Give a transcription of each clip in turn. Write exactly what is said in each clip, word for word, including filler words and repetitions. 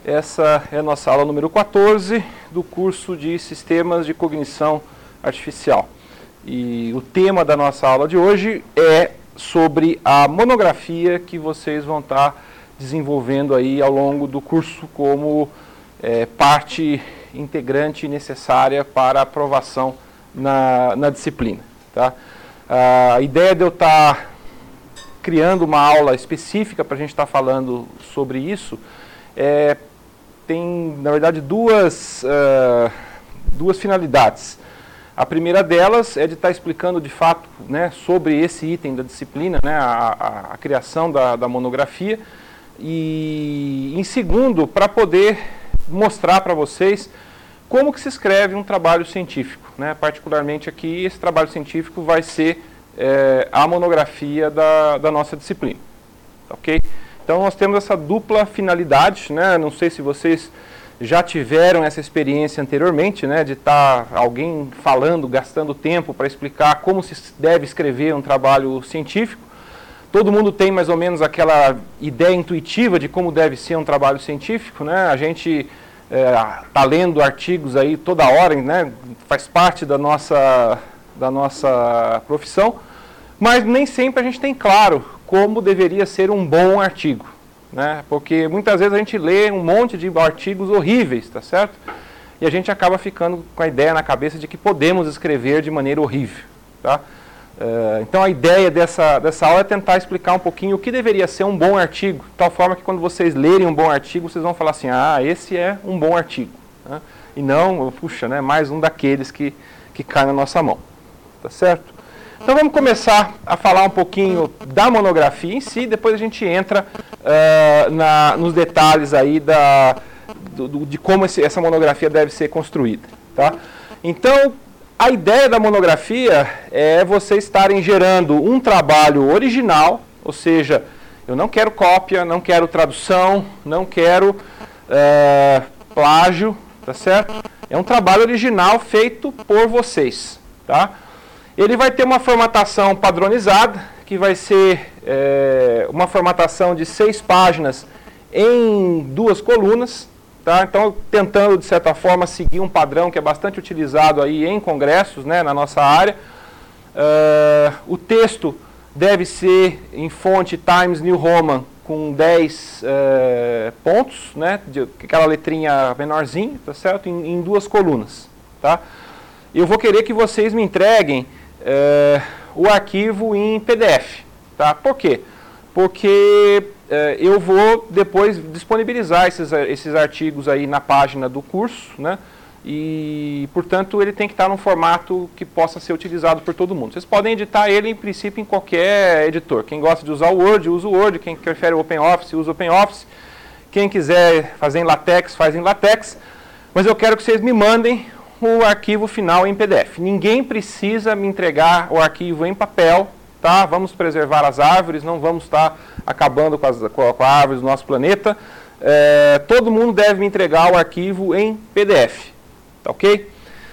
Essa é a nossa aula número quatorze do curso de Sistemas de Cognição Artificial. E o tema da nossa aula de hoje é sobre a monografia que vocês vão estar desenvolvendo aí ao longo do curso como é, parte integrante necessária para a aprovação na, na disciplina. Tá? A ideia de eu estar criando uma aula específica para a gente estar falando sobre isso é tem, na verdade, duas, uh, duas finalidades. A primeira delas é de estar explicando, de fato, né, sobre esse item da disciplina, né, a, a, a criação da, da monografia. E, em segundo, para poder mostrar para vocês como que se escreve um trabalho científico. Né? Particularmente aqui, esse trabalho científico vai ser é, a monografia da, da nossa disciplina. Ok? Então, nós temos essa dupla finalidade, né? Não sei se vocês já tiveram essa experiência anteriormente, né? De estar alguém falando, gastando tempo para explicar como se deve escrever um trabalho científico. Todo mundo tem mais ou menos aquela ideia intuitiva de como deve ser um trabalho científico, né? A gente está é, lendo artigos aí toda hora, né? Faz parte da nossa, da nossa profissão, mas nem sempre a gente tem claro como deveria ser um bom artigo, né? Porque muitas vezes a gente lê um monte de artigos horríveis, tá certo? E a gente acaba ficando com a ideia na cabeça de que podemos escrever de maneira horrível, tá? Uh, então a ideia dessa, dessa aula é tentar explicar um pouquinho o que deveria ser um bom artigo, de tal forma que quando vocês lerem um bom artigo, vocês vão falar assim, ah, esse é um bom artigo, né? E não, puxa, né, mais um daqueles que, que cai na nossa mão, tá certo? Então vamos começar a falar um pouquinho da monografia em si, depois a gente entra uh, na, nos detalhes aí da, do, do, de como esse, essa monografia deve ser construída. Tá? Então, a ideia da monografia é vocês estarem gerando um trabalho original, ou seja, eu não quero cópia, não quero tradução, não quero uh, plágio, tá certo? É um trabalho original feito por vocês, tá? Ele vai ter uma formatação padronizada, que vai ser é, uma formatação de seis páginas em duas colunas. Tá? Então, tentando, de certa forma, seguir um padrão que é bastante utilizado aí em congressos, né, na nossa área. Uh, o texto deve ser em fonte Times New Roman com dez uh, pontos, né, de, aquela letrinha menorzinha, tá certo? Em, em duas colunas. Tá? Eu vou querer que vocês me entreguem É, o arquivo em P D F. Tá? Por quê? Porque é, eu vou depois disponibilizar esses, esses artigos aí na página do curso, né? E, portanto, ele tem que estar num formato que possa ser utilizado por todo mundo. Vocês podem editar ele, em princípio, em qualquer editor. Quem gosta de usar o Word, usa o Word. Quem prefere o OpenOffice, usa o OpenOffice. Quem quiser fazer em LaTeX, faz em LaTeX. Mas eu quero que vocês me mandem o arquivo final em P D F. Ninguém precisa me entregar o arquivo em papel, tá? Vamos preservar as árvores, não vamos estar acabando com, as, com a árvore do nosso planeta. É, todo mundo deve me entregar o arquivo em P D F, tá ok?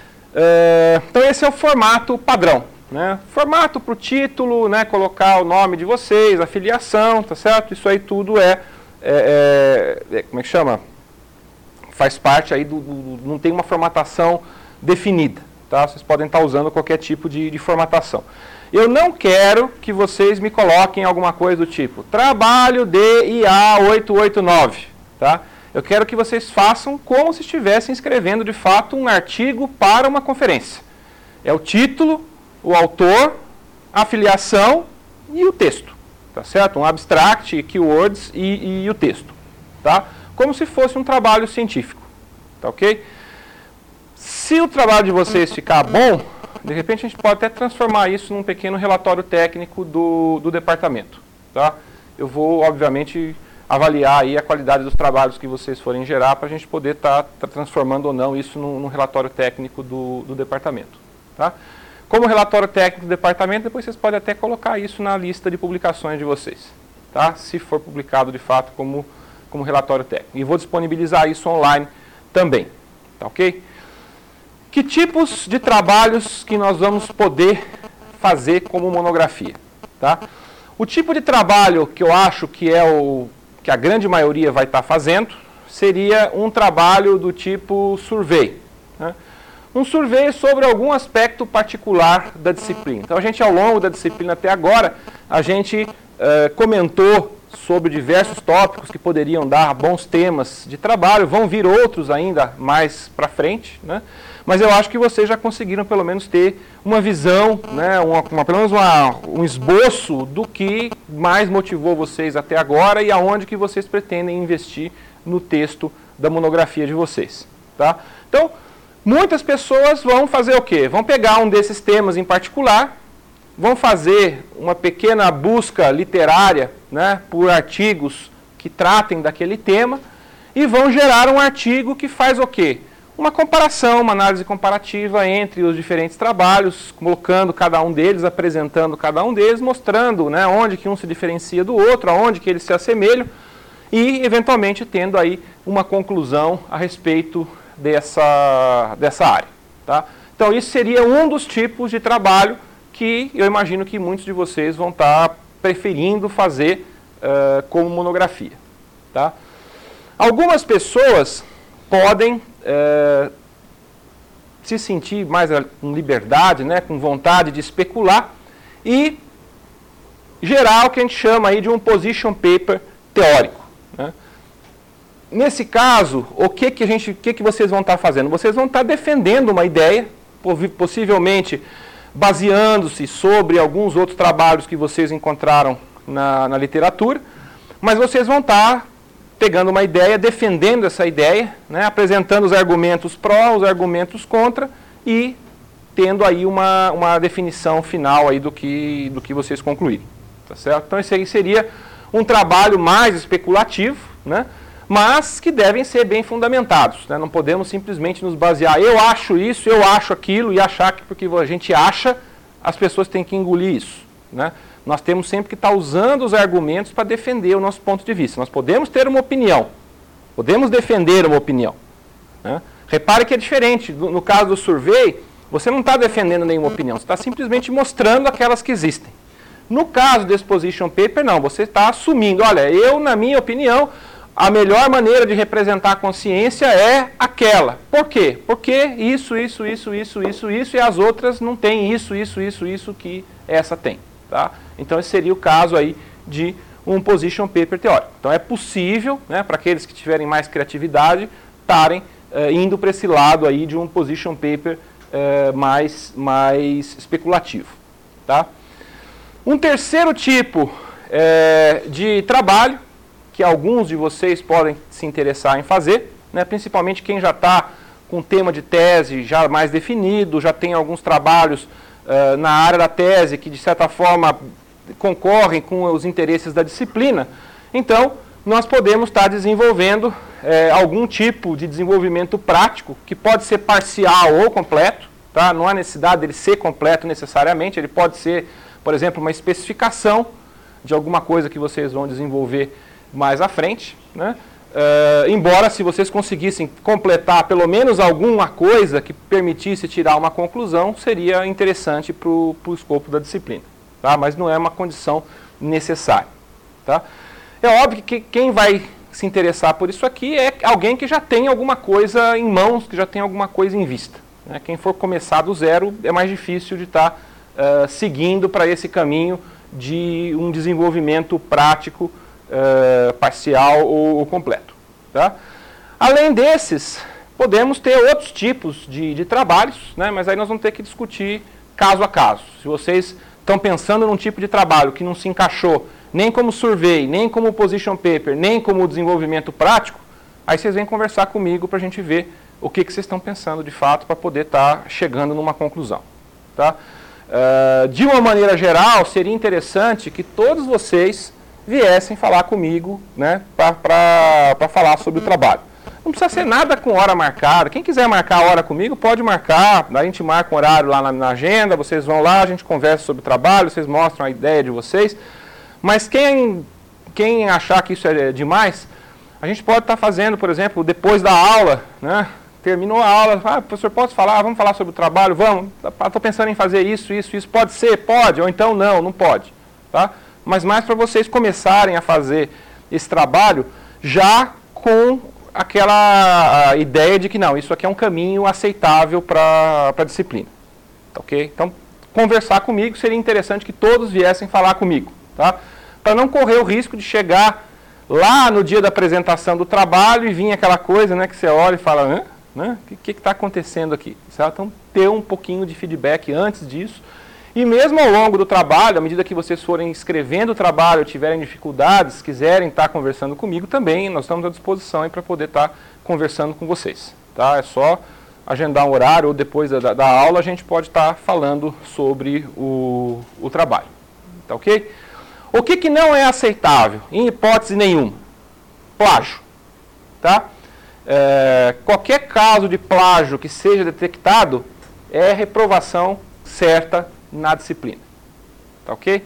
É, então esse é o formato padrão, né? Formato para o título, né? Colocar o nome de vocês, a filiação, tá certo? Isso aí tudo é, é, é como é que chama? Faz parte aí do, do, não tem uma formatação definida, tá? Vocês podem estar usando qualquer tipo de, de formatação. Eu não quero que vocês me coloquem alguma coisa do tipo trabalho D I A oito oito nove, tá? Eu quero que vocês façam como se estivessem escrevendo de fato um artigo para uma conferência. É o título, o autor, a filiação e o texto, tá certo? Um abstract, keywords e, e o texto, tá? Como se fosse um trabalho científico, tá ok? Se o trabalho de vocês ficar bom, de repente a gente pode até transformar isso num pequeno relatório técnico do, do departamento, tá? Eu vou, obviamente, avaliar aí a qualidade dos trabalhos que vocês forem gerar para a gente poder estar tá, tá transformando ou não isso num, num relatório técnico do, do departamento, tá? Como relatório técnico do departamento, depois vocês podem até colocar isso na lista de publicações de vocês, tá? Se for publicado de fato como como relatório técnico. E vou disponibilizar isso online também, tá ok? Que tipos de trabalhos que nós vamos poder fazer como monografia, tá? O tipo de trabalho que eu acho que é o que a grande maioria vai estar fazendo seria um trabalho do tipo survey, né? Um survey sobre algum aspecto particular da disciplina. Então a gente, ao longo da disciplina até agora, a gente uh, comentou sobre diversos tópicos que poderiam dar bons temas de trabalho. Vão vir outros ainda mais para frente, né? Mas eu acho que vocês já conseguiram pelo menos ter uma visão, né? uma, uma, pelo menos uma, um esboço do que mais motivou vocês até agora e aonde que vocês pretendem investir no texto da monografia de vocês. Tá? Então, muitas pessoas vão fazer o quê? Vão pegar um desses temas em particular, vão fazer uma pequena busca literária, né, por artigos que tratem daquele tema e vão gerar um artigo que faz o quê? Uma comparação, uma análise comparativa entre os diferentes trabalhos, colocando cada um deles, apresentando cada um deles, mostrando, né, onde que um se diferencia do outro, aonde que eles se assemelham e, eventualmente, tendo aí uma conclusão a respeito dessa, dessa área. Tá? Então, isso seria um dos tipos de trabalho que eu imagino que muitos de vocês vão estar preferindo fazer uh, como monografia. Tá? Algumas pessoas podem uh, se sentir mais com liberdade, né, com vontade de especular e gerar o que a gente chama aí de um position paper teórico. Né? Nesse caso, o que que, a gente, o que que vocês vão estar fazendo? Vocês vão estar defendendo uma ideia, possivelmente baseando-se sobre alguns outros trabalhos que vocês encontraram na, na literatura, mas vocês vão estar pegando uma ideia, defendendo essa ideia, né, apresentando os argumentos pró, os argumentos contra e tendo aí uma, uma definição final aí do que, do que vocês concluírem. Tá certo? Então esse aí seria um trabalho mais especulativo, né, mas que devem ser bem fundamentados. Né? Não podemos simplesmente nos basear, eu acho isso, eu acho aquilo, e achar que porque a gente acha, as pessoas têm que engolir isso. Né? Nós temos sempre que estar usando os argumentos para defender o nosso ponto de vista. Nós podemos ter uma opinião, podemos defender uma opinião. Né? Repare que é diferente, no, no caso do survey, você não está defendendo nenhuma opinião, você está simplesmente mostrando aquelas que existem. No caso do exposition paper, não, você está assumindo, olha, eu, na minha opinião, a melhor maneira de representar a consciência é aquela. Por quê? Porque isso, isso, isso, isso, isso, isso, e as outras não têm isso, isso, isso, isso que essa tem. Tá? Então esse seria o caso aí de um position paper teórico. Então é possível, né, para aqueles que tiverem mais criatividade, estarem uh, indo para esse lado aí de um position paper uh, mais, mais especulativo. Tá? Um terceiro tipo uh, de trabalho que alguns de vocês podem se interessar em fazer, né, principalmente quem já está com tema de tese já mais definido, já tem alguns trabalhos uh, na área da tese que de certa forma concorrem com os interesses da disciplina. Então, nós podemos estar desenvolvendo eh, algum tipo de desenvolvimento prático, que pode ser parcial ou completo, tá? Não há necessidade dele ser completo necessariamente, ele pode ser, por exemplo, uma especificação de alguma coisa que vocês vão desenvolver mais à frente, né? Uh, embora se vocês conseguissem completar pelo menos alguma coisa que permitisse tirar uma conclusão, seria interessante para o escopo da disciplina, tá? Mas não é uma condição necessária. Tá? É óbvio que quem vai se interessar por isso aqui é alguém que já tem alguma coisa em mãos, que já tem alguma coisa em vista. Né? Quem for começar do zero é mais difícil de estar uh, seguindo para esse caminho de um desenvolvimento prático Uh, parcial ou, ou completo. Tá? Além desses, podemos ter outros tipos de, de trabalhos, né, mas aí nós vamos ter que discutir caso a caso. Se vocês estão pensando num tipo de trabalho que não se encaixou nem como survey, nem como position paper, nem como desenvolvimento prático, aí vocês vêm conversar comigo para a gente ver o que, que vocês estão pensando de fato para poder estar tá chegando numa conclusão. Tá? Uh, de uma maneira geral, seria interessante que todos vocês viessem falar comigo, né, para falar sobre o trabalho. Não precisa ser nada com hora marcada. Quem quiser marcar a hora comigo, pode marcar. A gente marca um horário lá na, na agenda, vocês vão lá, a gente conversa sobre o trabalho, vocês mostram a ideia de vocês. Mas quem, quem achar que isso é demais, a gente pode estar fazendo, por exemplo, depois da aula, né, terminou a aula, ah, professor, posso falar? Vamos falar sobre o trabalho? Vamos. Estou pensando em fazer isso, isso, isso. Pode ser? Pode. Ou então não, não pode. Tá? Mas mais para vocês começarem a fazer esse trabalho já com aquela a ideia de que não, isso aqui é um caminho aceitável para a disciplina. Tá, ok? Então, conversar comigo seria interessante que todos viessem falar comigo, tá? Para não correr o risco de chegar lá no dia da apresentação do trabalho e vir aquela coisa, né, que você olha e fala, hã? Né? O que está acontecendo aqui? Certo? Então, ter um pouquinho de feedback antes disso. E mesmo ao longo do trabalho, à medida que vocês forem escrevendo o trabalho, tiverem dificuldades, quiserem estar conversando comigo também, nós estamos à disposição para poder estar conversando com vocês. Tá? É só agendar um horário ou depois da, da aula a gente pode estar falando sobre o, o trabalho. Tá, ok? O que, que não é aceitável, em hipótese nenhuma? Plágio. Tá? É, qualquer caso de plágio que seja detectado é reprovação certa na disciplina. Tá, ok?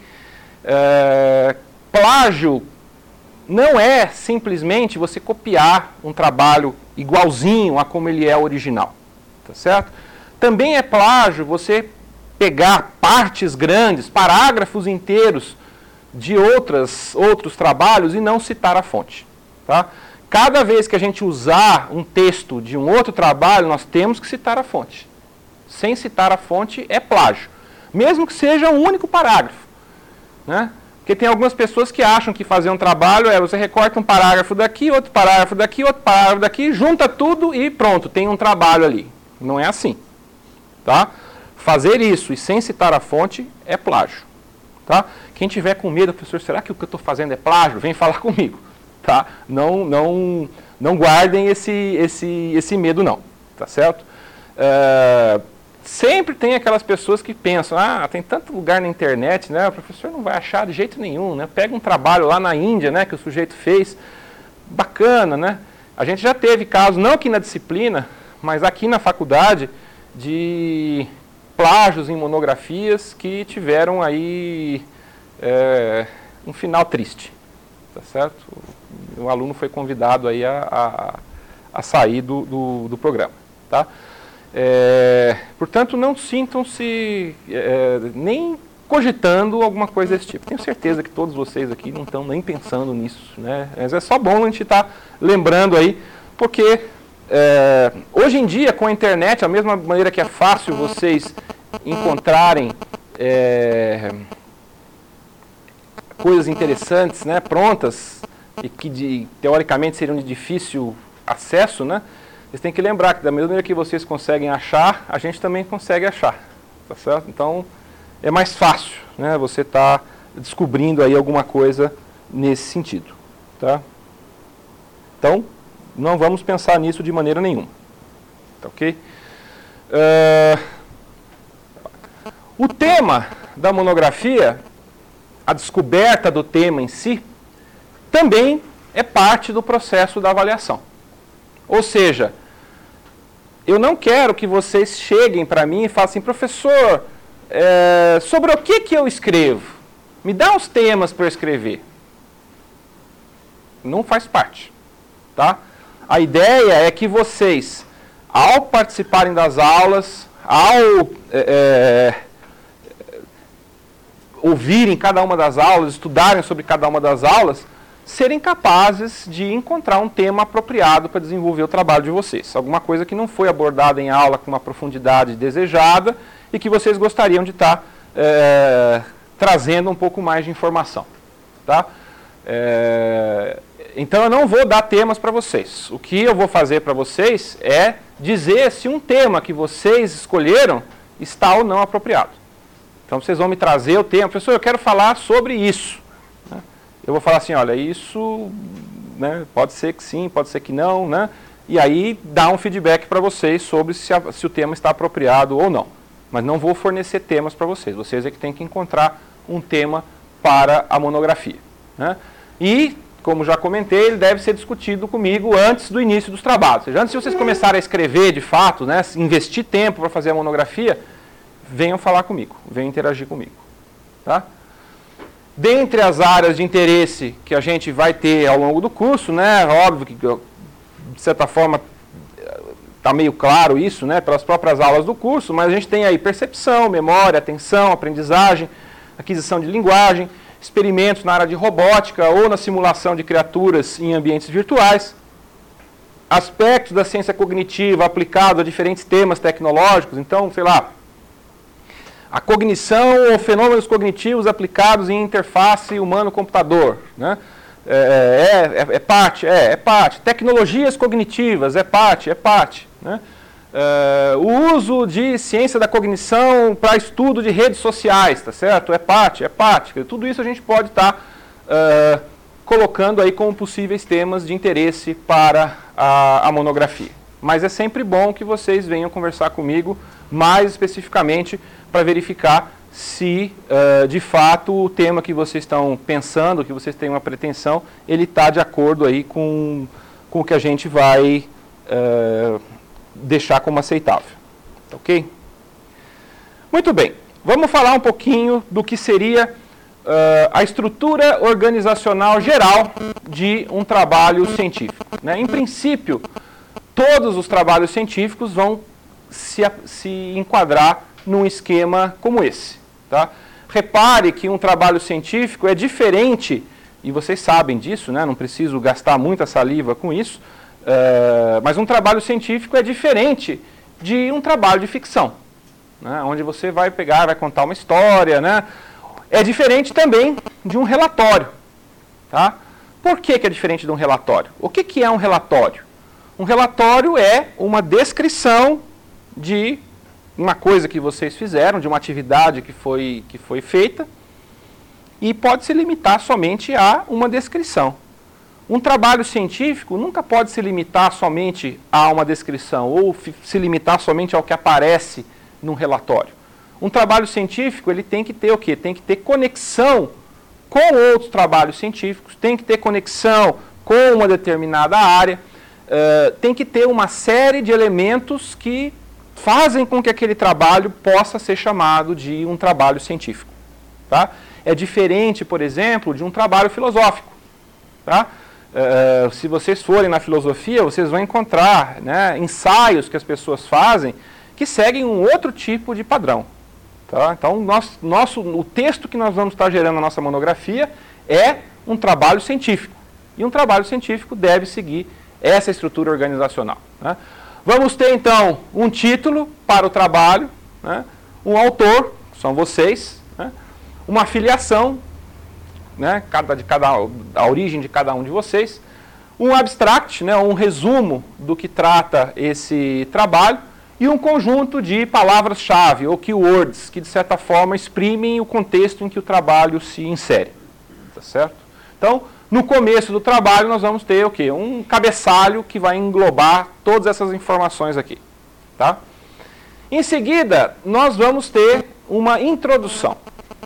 É, plágio não é simplesmente você copiar um trabalho igualzinho a como ele é original. Tá certo? Também é plágio você pegar partes grandes, parágrafos inteiros de outras, outros trabalhos e não citar a fonte. Tá? Cada vez que a gente usar um texto de um outro trabalho, nós temos que citar a fonte. Sem citar a fonte é plágio. Mesmo que seja um único parágrafo. Né? Porque tem algumas pessoas que acham que fazer um trabalho é você recorta um parágrafo daqui, outro parágrafo daqui, outro parágrafo daqui, junta tudo e pronto, tem um trabalho ali. Não é assim. Tá? Fazer isso e sem citar a fonte é plágio. Tá? Quem tiver com medo, professor, será que o que eu estou fazendo é plágio? Vem falar comigo. Tá? Não, não, não guardem esse, esse, esse medo não. Tá certo? É, sempre tem aquelas pessoas que pensam, ah, tem tanto lugar na internet, né? O professor não vai achar de jeito nenhum, né? Pega um trabalho lá na Índia, né, que o sujeito fez, bacana, né? A gente já teve casos, não aqui na disciplina, mas aqui na faculdade, de plágios em monografias que tiveram aí é, um final triste, tá certo? O aluno foi convidado aí a, a, a sair do, do, do programa, tá? É, portanto, não sintam-se é, nem cogitando alguma coisa desse tipo. Tenho certeza que todos vocês aqui não estão nem pensando nisso, né? Mas é só bom a gente estar lembrando aí, porque é, hoje em dia, com a internet, da mesma maneira que é fácil vocês encontrarem é, coisas interessantes, né, prontas, e que de, teoricamente seriam de difícil acesso, né? Vocês têm que lembrar que da mesma maneira que vocês conseguem achar, a gente também consegue achar, tá certo? Então, é mais fácil, né, você estar tá descobrindo aí alguma coisa nesse sentido, tá? Então, não vamos pensar nisso de maneira nenhuma, tá ok? Uh, o tema da monografia, a descoberta do tema em si, também é parte do processo da avaliação. Ou seja, eu não quero que vocês cheguem para mim e falem assim, professor, é, sobre o que, que eu escrevo? Me dá os temas para eu escrever. Não faz parte. Tá? A ideia é que vocês, ao participarem das aulas, ao é, ouvirem cada uma das aulas, estudarem sobre cada uma das aulas, serem capazes de encontrar um tema apropriado para desenvolver o trabalho de vocês. Alguma coisa que não foi abordada em aula com uma profundidade desejada e que vocês gostariam de estar é, trazendo um pouco mais de informação. Tá? É, então eu não vou dar temas para vocês. O que eu vou fazer para vocês é dizer se um tema que vocês escolheram está ou não apropriado. Então vocês vão me trazer o tema. Professor, eu quero falar sobre isso. Eu vou falar assim, olha, isso, né, pode ser que sim, pode ser que não, né? E aí dá um feedback para vocês sobre se, a, se o tema está apropriado ou não. Mas não vou fornecer temas para vocês. Vocês é que têm que encontrar um tema para a monografia. Né? E, como já comentei, ele deve ser discutido comigo antes do início dos trabalhos. Ou seja, antes de vocês começarem a escrever de fato, né, investir tempo para fazer a monografia, venham falar comigo, venham interagir comigo. Tá? Dentre as áreas de interesse que a gente vai ter ao longo do curso, né, óbvio que, de certa forma, está meio claro isso, né, pelas próprias aulas do curso, mas a gente tem aí percepção, memória, atenção, aprendizagem, aquisição de linguagem, experimentos na área de robótica ou na simulação de criaturas em ambientes virtuais, aspectos da ciência cognitiva aplicados a diferentes temas tecnológicos. Então, sei lá, a cognição ou fenômenos cognitivos aplicados em interface humano-computador, né? É, é, é parte, é, é parte. Tecnologias cognitivas, é parte, é parte, né? É, o uso de ciência da cognição para estudo de redes sociais, tá certo? É parte, é parte. Tudo isso a gente pode estar tá, uh, colocando aí como possíveis temas de interesse para a, a monografia. Mas é sempre bom que vocês venham conversar comigo mais especificamente para verificar se, uh, de fato, o tema que vocês estão pensando, que vocês têm uma pretensão, ele está de acordo aí com, com o que a gente vai uh, deixar como aceitável. Ok? Muito bem. Vamos falar um pouquinho do que seria uh, a estrutura organizacional geral de um trabalho científico, né? Em princípio, todos os trabalhos científicos vão se, se enquadrar num esquema como esse. Tá? Repare que um trabalho científico é diferente, e vocês sabem disso, né? Não preciso gastar muita saliva com isso, uh, mas um trabalho científico é diferente de um trabalho de ficção, né? Onde você vai pegar, vai contar uma história, né? É diferente também de um relatório. Tá? Por que que é diferente de um relatório? O que que é um relatório? Um relatório é uma descrição de uma coisa que vocês fizeram, de uma atividade que foi, que foi feita, e pode se limitar somente a uma descrição. Um trabalho científico nunca pode se limitar somente a uma descrição, ou se limitar somente ao que aparece num relatório. Um trabalho científico, ele tem que ter o quê? Tem que ter conexão com outros trabalhos científicos, tem que ter conexão com uma determinada área, uh, tem que ter uma série de elementos que fazem com que aquele trabalho possa ser chamado de um trabalho científico. Tá? É diferente, por exemplo, de um trabalho filosófico. Tá? Uh, se vocês forem na filosofia, vocês vão encontrar, né, ensaios que as pessoas fazem que seguem um outro tipo de padrão. Tá? Então, nosso, nosso, o texto que nós vamos estar gerando na nossa monografia é um trabalho científico. E um trabalho científico deve seguir essa estrutura organizacional. Né? Vamos ter, então, um título para o trabalho, né? Um autor, são vocês, né? Uma filiação, né? cada, de cada, a origem de cada um de vocês, um abstract, né? Um resumo do que trata esse trabalho, e um conjunto de palavras-chave, ou keywords, que, de certa forma, exprimem o contexto em que o trabalho se insere. Tá certo? Então, no começo do trabalho, nós vamos ter o quê? Um cabeçalho que vai englobar todas essas informações aqui. Tá? Em seguida, nós vamos ter uma introdução.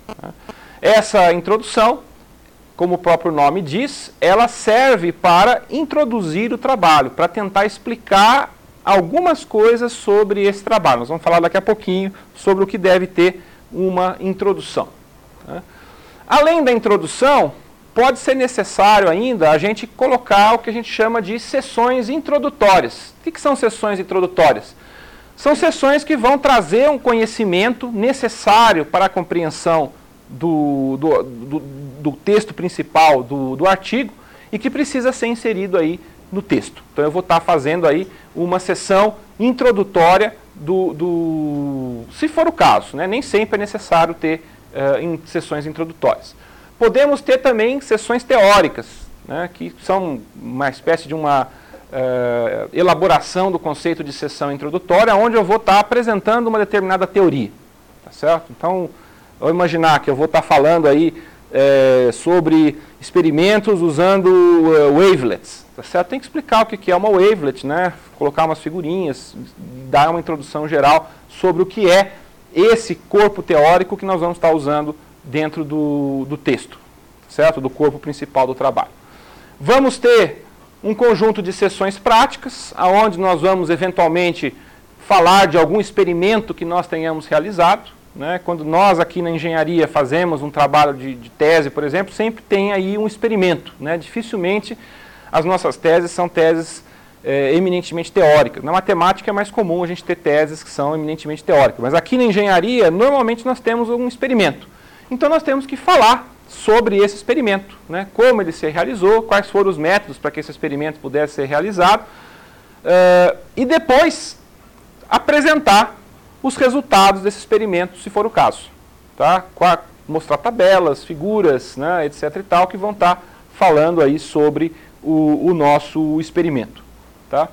Essa introdução, como o próprio nome diz, ela serve para introduzir o trabalho, para tentar explicar algumas coisas sobre esse trabalho. Nós vamos falar daqui a pouquinho sobre o que deve ter uma introdução. Tá? Além da introdução, pode ser necessário ainda a gente colocar o que a gente chama de sessões introdutórias. O que são sessões introdutórias? São sessões que vão trazer um conhecimento necessário para a compreensão do, do, do, do texto principal do, do artigo e que precisa ser inserido aí no texto. Então eu vou estar fazendo aí uma sessão introdutória do, do se for o caso, né? Nem sempre é necessário ter uh, em sessões introdutórias. Podemos ter também sessões teóricas, né, que são uma espécie de uma uh, elaboração do conceito de sessão introdutória, onde eu vou estar apresentando uma determinada teoria. Tá certo? Então, vou imaginar que eu vou estar falando aí é, sobre experimentos usando uh, wavelets. Tá certo? Tem que explicar o que é uma wavelet, né, colocar umas figurinhas, dar uma introdução geral sobre o que é esse corpo teórico que nós vamos estar usando dentro do, do texto, certo? Do corpo principal do trabalho. Vamos ter um conjunto de sessões práticas, onde nós vamos eventualmente falar de algum experimento que nós tenhamos realizado. Né? Quando nós aqui na engenharia fazemos um trabalho de, de tese, por exemplo, sempre tem aí um experimento. Né? Dificilmente as nossas teses são teses é, eminentemente teóricas. Na matemática é mais comum a gente ter teses que são eminentemente teóricas, mas aqui na engenharia, normalmente nós temos um experimento. Então nós temos que falar sobre esse experimento, né? Como ele se realizou, quais foram os métodos para que esse experimento pudesse ser realizado, uh, e depois apresentar os resultados desse experimento, se for o caso. Tá? Mostrar tabelas, figuras, né, etc e tal, que vão estar falando aí sobre o, o nosso experimento. Tá?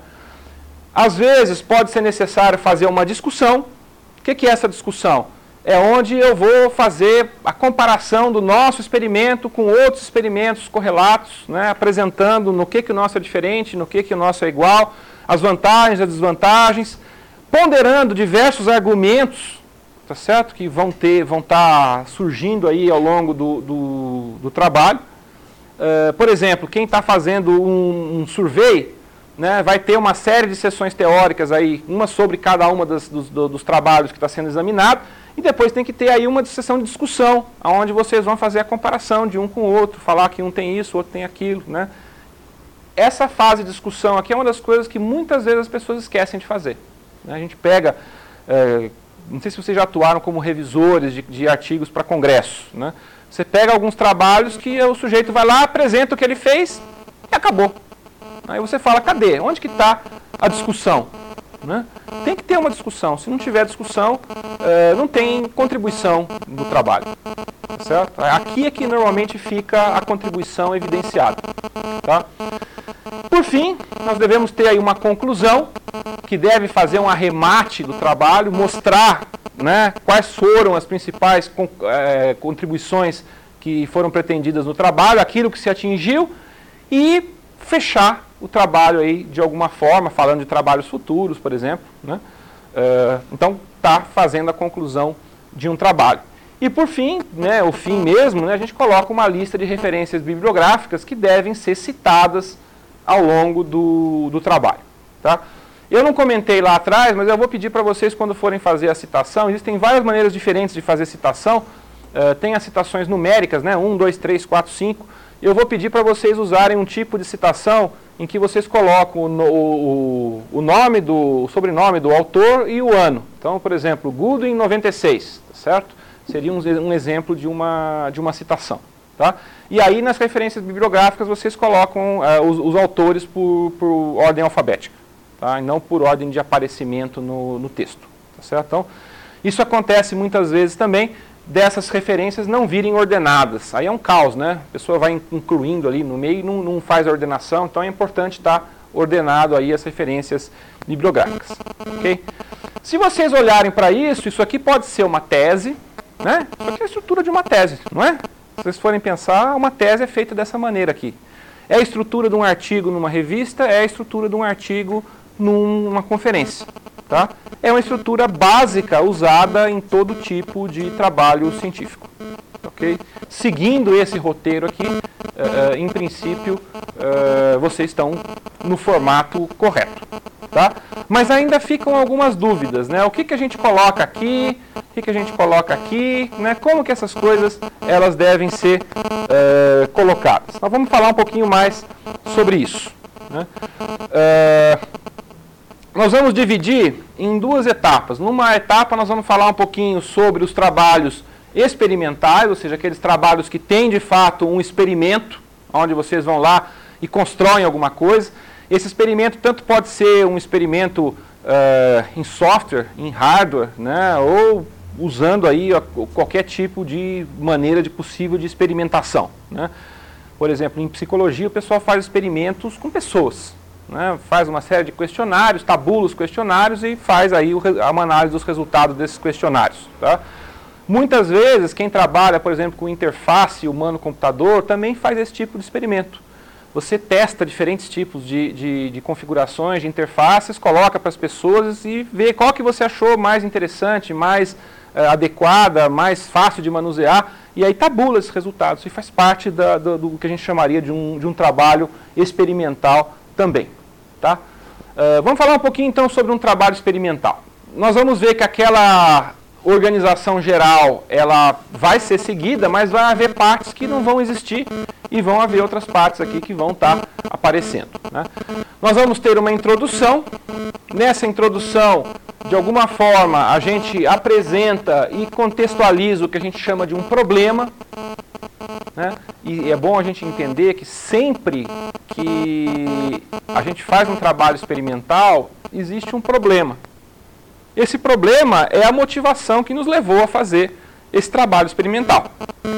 Às vezes pode ser necessário fazer uma discussão. O que, que é essa discussão? É onde eu vou fazer a comparação do nosso experimento com outros experimentos correlatos, né, apresentando no que, que o nosso é diferente, no que, que o nosso é igual, as vantagens, as desvantagens, ponderando diversos argumentos, tá certo? Que vão ter, vão estar surgindo aí ao longo do, do, do trabalho. Uh, por exemplo, quem está fazendo um, um survey, né, vai ter uma série de sessões teóricas aí, uma sobre cada uma das, dos, dos trabalhos que está sendo examinado, e depois tem que ter aí uma sessão de discussão, onde vocês vão fazer a comparação de um com o outro, falar que um tem isso, o outro tem aquilo, né? Essa fase de discussão aqui é uma das coisas que muitas vezes as pessoas esquecem de fazer. A gente pega, é, não sei se vocês já atuaram como revisores de, de artigos para congresso, né? Você pega alguns trabalhos que o sujeito vai lá, apresenta o que ele fez e acabou. Aí você fala, cadê? Onde que está a discussão? Né? Tem que ter uma discussão. Se não tiver discussão, é, não tem contribuição no trabalho. Certo? Aqui é que normalmente fica a contribuição evidenciada. Tá? Por fim, nós devemos ter aí uma conclusão, que deve fazer um arremate do trabalho, mostrar, né, quais foram as principais é, contribuições que foram pretendidas no trabalho, aquilo que se atingiu, e fechar o trabalho aí de alguma forma, falando de trabalhos futuros, por exemplo, né? Uh, então, está fazendo a conclusão de um trabalho. E por fim, né, o fim mesmo, né, a gente coloca uma lista de referências bibliográficas que devem ser citadas ao longo do, do trabalho. Tá? Eu não comentei lá atrás, mas eu vou pedir para vocês, quando forem fazer a citação, existem várias maneiras diferentes de fazer citação. Uh, tem as citações numéricas, né, um, dois, três, quatro, cinco. Eu vou pedir para vocês usarem um tipo de citação em que vocês colocam o, o, o nome do, o sobrenome do autor e o ano. Então, por exemplo, Goodwin noventa e seis, tá certo? Seria um, um exemplo de uma, de uma citação. Tá? E aí, nas referências bibliográficas, vocês colocam uh, os, os autores por, por ordem alfabética, tá? E não por ordem de aparecimento no, no texto. Tá certo? Então, isso acontece muitas vezes também, dessas referências não virem ordenadas. Aí é um caos, né? A pessoa vai incluindo ali no meio e não, não faz a ordenação, então é importante estar ordenado aí as referências bibliográficas. Okay? Se vocês olharem para isso, isso aqui pode ser uma tese, né? Isso aqui é a estrutura de uma tese, não é? Se vocês forem pensar, uma tese é feita dessa maneira aqui. É a estrutura de um artigo numa revista, é a estrutura de um artigo numa conferência. Tá? É uma estrutura básica usada em todo tipo de trabalho científico. Okay? Seguindo esse roteiro aqui, uh, em princípio, uh, vocês estão no formato correto. Tá? Mas ainda ficam algumas dúvidas, né? O que, que a gente coloca aqui, o que, que a gente coloca aqui, né? Como que essas coisas elas devem ser uh, colocadas. Nós vamos falar um pouquinho mais sobre isso. Né? Uh, Nós vamos dividir em duas etapas. Numa etapa nós vamos falar um pouquinho sobre os trabalhos experimentais, ou seja, aqueles trabalhos que têm de fato um experimento, onde vocês vão lá e constroem alguma coisa. Esse experimento tanto pode ser um experimento uh, em software, em hardware, né, ou usando aí qualquer tipo de maneira de possível de experimentação. Né. Por exemplo, em psicologia o pessoal faz experimentos com pessoas. Né, faz uma série de questionários, tabula os questionários e faz aí o, uma análise dos resultados desses questionários. Tá? Muitas vezes, quem trabalha, por exemplo, com interface humano-computador, também faz esse tipo de experimento. Você testa diferentes tipos de, de, de configurações de interfaces, coloca para as pessoas e vê qual que você achou mais interessante, mais eh, adequada, mais fácil de manusear, e aí tabula esses resultados. E faz parte da, do, do que a gente chamaria de um, de um trabalho experimental também. Tá? Uh, vamos falar um pouquinho então sobre um trabalho experimental. Nós vamos ver que aquela organização geral ela vai ser seguida, mas vai haver partes que não vão existir e vão haver outras partes aqui que vão estar aparecendo. Né? Nós vamos ter uma introdução. Nessa introdução, de alguma forma, a gente apresenta e contextualiza o que a gente chama de um problema. Né? e é bom a gente entender que sempre que a gente faz um trabalho experimental, existe um problema. Esse problema é a motivação que nos levou a fazer esse trabalho experimental.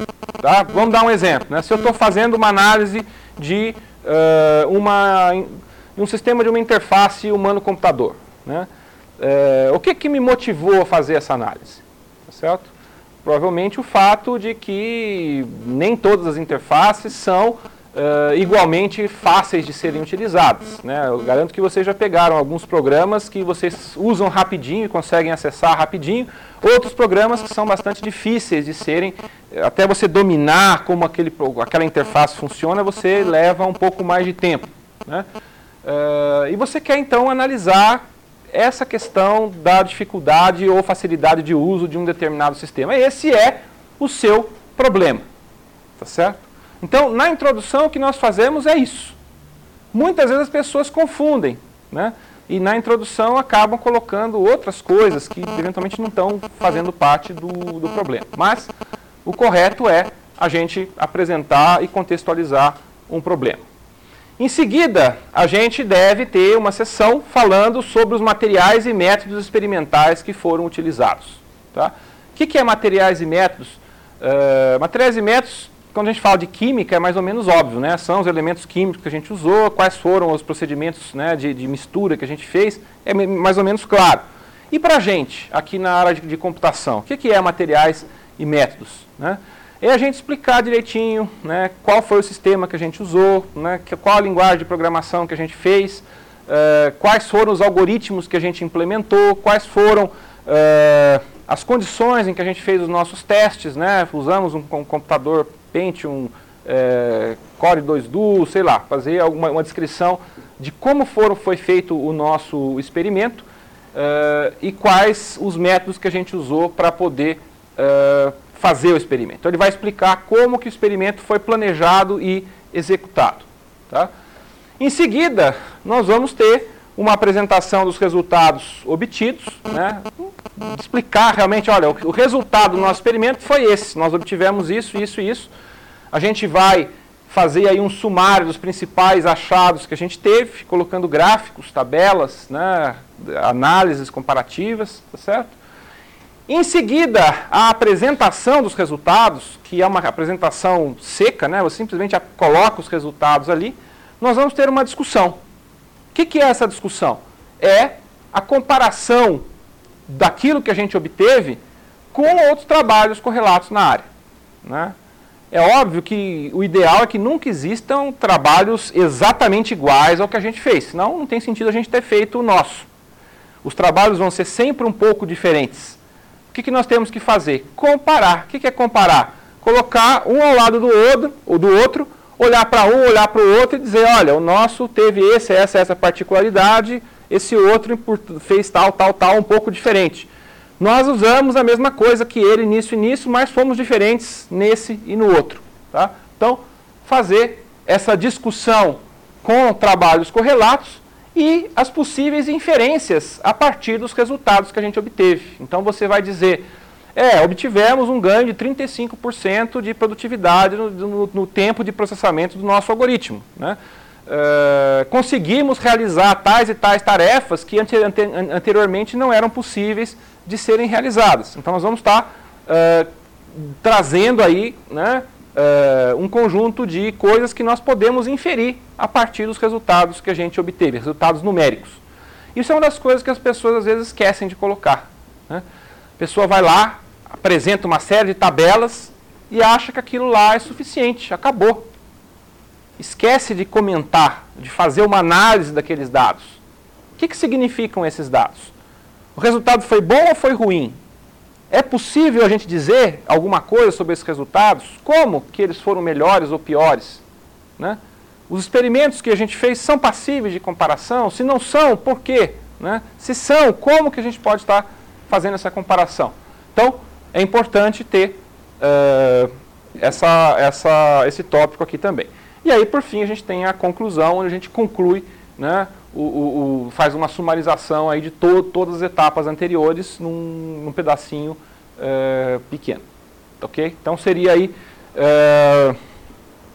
Tá? Vamos dar um exemplo. Né? Se eu estou fazendo uma análise de uh, uma, um sistema de uma interface humano-computador, né? uh, o que, que me motivou a fazer essa análise? Tá certo? Provavelmente o fato de que nem todas as interfaces são uh, igualmente fáceis de serem utilizadas. Né? Eu garanto que vocês já pegaram alguns programas que vocês usam rapidinho e conseguem acessar rapidinho, outros programas que são bastante difíceis de serem, até você dominar como aquele, aquela interface funciona, você leva um pouco mais de tempo. Né? Uh, e você quer então analisar essa questão da dificuldade ou facilidade de uso de um determinado sistema. Esse é o seu problema, tá certo? Então, na introdução, o que nós fazemos é isso. Muitas vezes as pessoas confundem, né? E na introdução acabam colocando outras coisas que eventualmente não estão fazendo parte do, do problema. Mas o correto é a gente apresentar e contextualizar um problema. Em seguida, a gente deve ter uma sessão falando sobre os materiais e métodos experimentais que foram utilizados. Tá? O que, que é materiais e métodos? Uh, materiais e métodos, quando a gente fala de química, é mais ou menos óbvio, né? São os elementos químicos que a gente usou, quais foram os procedimentos, né, de, de mistura que a gente fez, é mais ou menos claro. E para a gente, aqui na área de, de computação, o que, que é materiais e métodos? Né? É a gente explicar direitinho, né, qual foi o sistema que a gente usou, né, qual a linguagem de programação que a gente fez, uh, quais foram os algoritmos que a gente implementou, quais foram uh, as condições em que a gente fez os nossos testes, né, usamos um, um computador Pentium, uh, Core dois Duo, sei lá, fazer alguma, uma descrição de como foram, foi feito o nosso experimento uh, e quais os métodos que a gente usou para poder uh, fazer o experimento. Então ele vai explicar como que o experimento foi planejado e executado. Tá? Em seguida, nós vamos ter uma apresentação dos resultados obtidos, né? Explicar realmente, olha, o resultado do nosso experimento foi esse, nós obtivemos isso, isso e isso. A gente vai fazer aí um sumário dos principais achados que a gente teve, colocando gráficos, tabelas, né? Análises comparativas, tá certo? Em seguida, a apresentação dos resultados, que é uma apresentação seca, né? Você simplesmente coloca os resultados ali, nós vamos ter uma discussão. O que, que é essa discussão? É a comparação daquilo que a gente obteve com outros trabalhos correlatos na área. Né? É óbvio que o ideal é que nunca existam trabalhos exatamente iguais ao que a gente fez, senão não tem sentido a gente ter feito o nosso. Os trabalhos vão ser sempre um pouco diferentes. O que, que nós temos que fazer? Comparar. O que, que é comparar? Colocar um ao lado do outro, ou do outro, olhar para um, olhar para o outro e dizer, olha, o nosso teve esse, essa, essa particularidade, esse outro fez tal, tal, tal, um pouco diferente. Nós usamos a mesma coisa que ele nisso e nisso, mas fomos diferentes nesse e no outro. Tá? Então, fazer essa discussão com trabalhos correlatos e as possíveis inferências a partir dos resultados que a gente obteve. Então você vai dizer, é, obtivemos um ganho de trinta e cinco por cento de produtividade no, no, no tempo de processamento do nosso algoritmo. Né? Uh, conseguimos realizar tais e tais tarefas que ante, ante, anteriormente não eram possíveis de serem realizadas. Então nós vamos estar uh, trazendo aí, né, uh, um conjunto de coisas que nós podemos inferir a partir dos resultados que a gente obteve, resultados numéricos. Isso é uma das coisas que as pessoas às vezes esquecem de colocar. Né? A pessoa vai lá, apresenta uma série de tabelas e acha que aquilo lá é suficiente, acabou. Esquece de comentar, de fazer uma análise daqueles dados. O que, que significam esses dados? O resultado foi bom ou foi ruim? É possível a gente dizer alguma coisa sobre esses resultados? Como que eles foram melhores ou piores? Né? Os experimentos que a gente fez são passíveis de comparação? Se não são, por quê? Né? Se são, como que a gente pode estar fazendo essa comparação? Então, é importante ter uh, essa, essa, esse tópico aqui também. E aí, por fim, a gente tem a conclusão, onde a gente conclui, né, o, o, o, faz uma sumarização aí de to, todas as etapas anteriores num, num pedacinho uh, pequeno. Ok? Então, seria aí uh,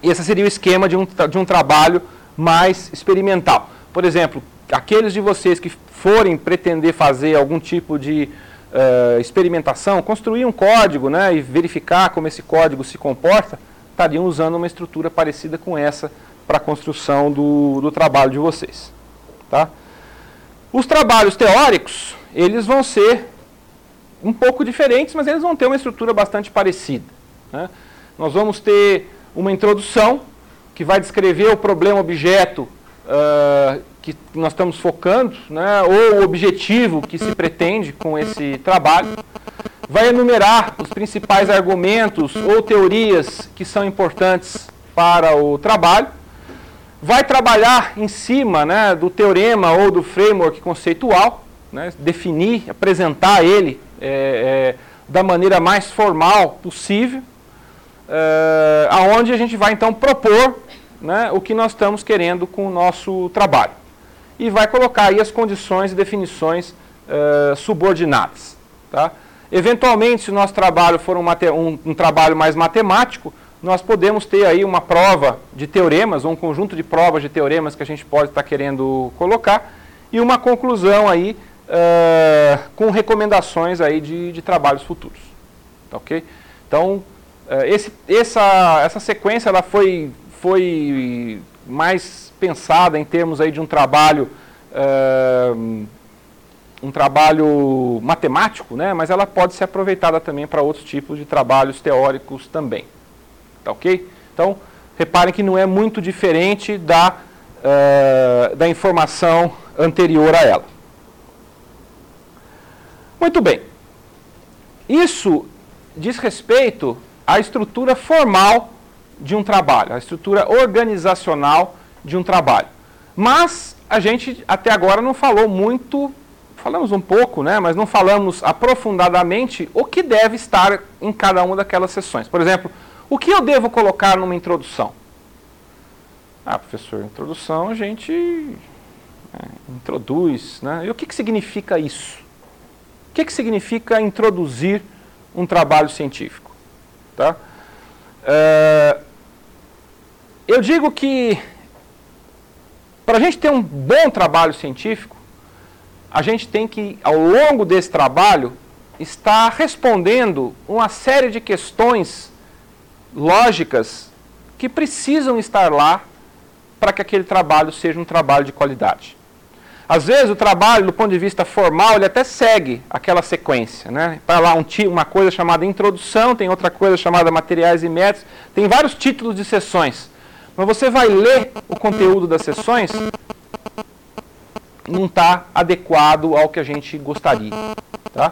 esse seria o esquema de um, de um trabalho mais experimental. Por exemplo, aqueles de vocês que forem pretender fazer algum tipo de uh, experimentação, construir um código, né, e verificar como esse código se comporta, estariam usando uma estrutura parecida com essa para a construção do, do trabalho de vocês. Tá? Os trabalhos teóricos, eles vão ser um pouco diferentes, mas eles vão ter uma estrutura bastante parecida. Né? Nós vamos ter uma introdução que vai descrever o problema-objeto uh, que nós estamos focando, né, ou o objetivo que se pretende com esse trabalho. Vai enumerar os principais argumentos ou teorias que são importantes para o trabalho. Vai trabalhar em cima, né, do teorema ou do framework conceitual, né, definir, apresentar ele é, é, da maneira mais formal possível, é, aonde a gente vai então propor, né, o que nós estamos querendo com o nosso trabalho. E vai colocar aí as condições e definições é, subordinadas. Tá? Eventualmente, se o nosso trabalho for um, um, um trabalho mais matemático, nós podemos ter aí uma prova de teoremas, ou um conjunto de provas de teoremas que a gente pode estar querendo colocar, e uma conclusão aí uh, com recomendações aí de, de trabalhos futuros. Tá, ok? Então, uh, esse, essa, essa sequência ela foi, foi mais pensada em termos aí de um trabalho, uh, um trabalho matemático, né? Mas ela pode ser aproveitada também para outros tipos de trabalhos teóricos também. Tá, ok? Então, reparem que não é muito diferente da, uh, da informação anterior a ela. Muito bem. Isso diz respeito à estrutura formal de um trabalho, à estrutura organizacional de um trabalho. Mas a gente até agora não falou muito, falamos um pouco, né, mas não falamos aprofundadamente o que deve estar em cada uma daquelas sessões. Por exemplo, o que eu devo colocar numa introdução? Ah, professor, introdução a gente é, introduz, né? E o que, que significa isso? O que, que significa introduzir um trabalho científico? Tá? É, eu digo que para a gente ter um bom trabalho científico, a gente tem que, ao longo desse trabalho, estar respondendo uma série de questões lógicas que precisam estar lá para que aquele trabalho seja um trabalho de qualidade. Às vezes o trabalho, do ponto de vista formal, ele até segue aquela sequência, né? Para lá um, uma coisa chamada introdução, tem outra coisa chamada materiais e métodos, tem vários títulos de sessões. Mas você vai ler o conteúdo das sessões, não está adequado ao que a gente gostaria. Tá?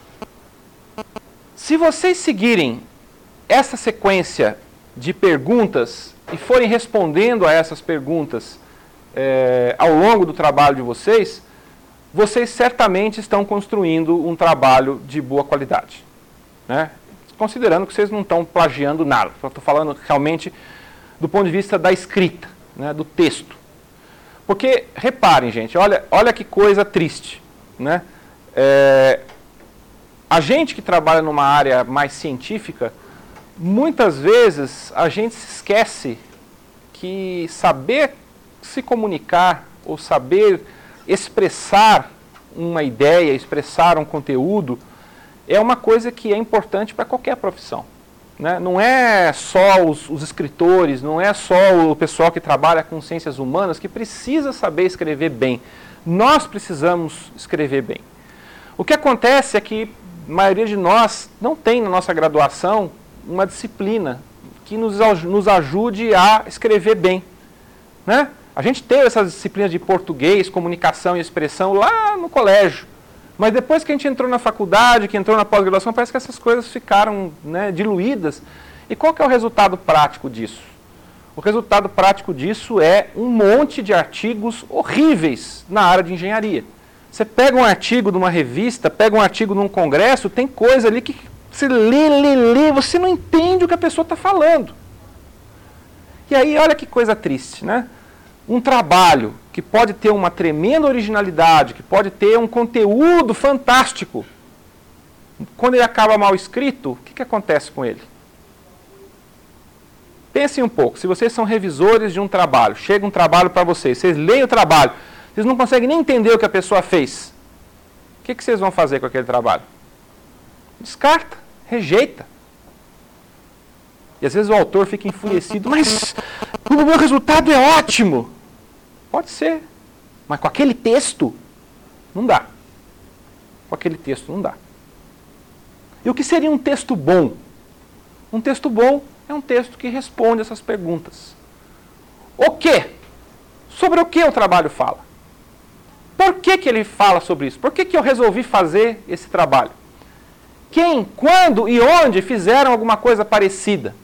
Se vocês seguirem essa sequência de perguntas e forem respondendo a essas perguntas é, ao longo do trabalho de vocês, vocês certamente estão construindo um trabalho de boa qualidade. Né? Considerando que vocês não estão plagiando nada. Estou falando realmente do ponto de vista da escrita, né, do texto. Porque, reparem, gente, olha, olha que coisa triste. Né? É, a gente que trabalha numa área mais científica, muitas vezes a gente se esquece que saber se comunicar ou saber expressar uma ideia, expressar um conteúdo, é uma coisa que é importante para qualquer profissão. Né? Não é só os, os escritores, não é só o pessoal que trabalha com ciências humanas que precisa saber escrever bem. Nós precisamos escrever bem. O que acontece é que a maioria de nós não tem na nossa graduação uma disciplina que nos, nos ajude a escrever bem. Né? A gente teve essas disciplinas de português, comunicação e expressão lá no colégio. Mas depois que a gente entrou na faculdade, que entrou na pós-graduação, parece que essas coisas ficaram, né, diluídas. E qual que é o resultado prático disso? O resultado prático disso é um monte de artigos horríveis na área de engenharia. Você pega um artigo de uma revista, pega um artigo num congresso, tem coisa ali que você lê, lê, lê, você não entende o que a pessoa está falando. E aí, olha que coisa triste, né? Um trabalho que pode ter uma tremenda originalidade, que pode ter um conteúdo fantástico, quando ele acaba mal escrito, o que, que acontece com ele? Pensem um pouco, se vocês são revisores de um trabalho, chega um trabalho para vocês, vocês leem o trabalho, vocês não conseguem nem entender o que a pessoa fez. O que, que vocês vão fazer com aquele trabalho? Descarta, rejeita. E às vezes o autor fica enfurecido, mas o meu resultado é ótimo. Pode ser, mas com aquele texto, não dá. Com aquele texto não dá. E o que seria um texto bom? Um texto bom é um texto que responde essas perguntas. O quê? Sobre o que o trabalho fala? Por que que ele fala sobre isso? Por que que eu resolvi fazer esse trabalho? Quem, quando e onde fizeram alguma coisa parecida?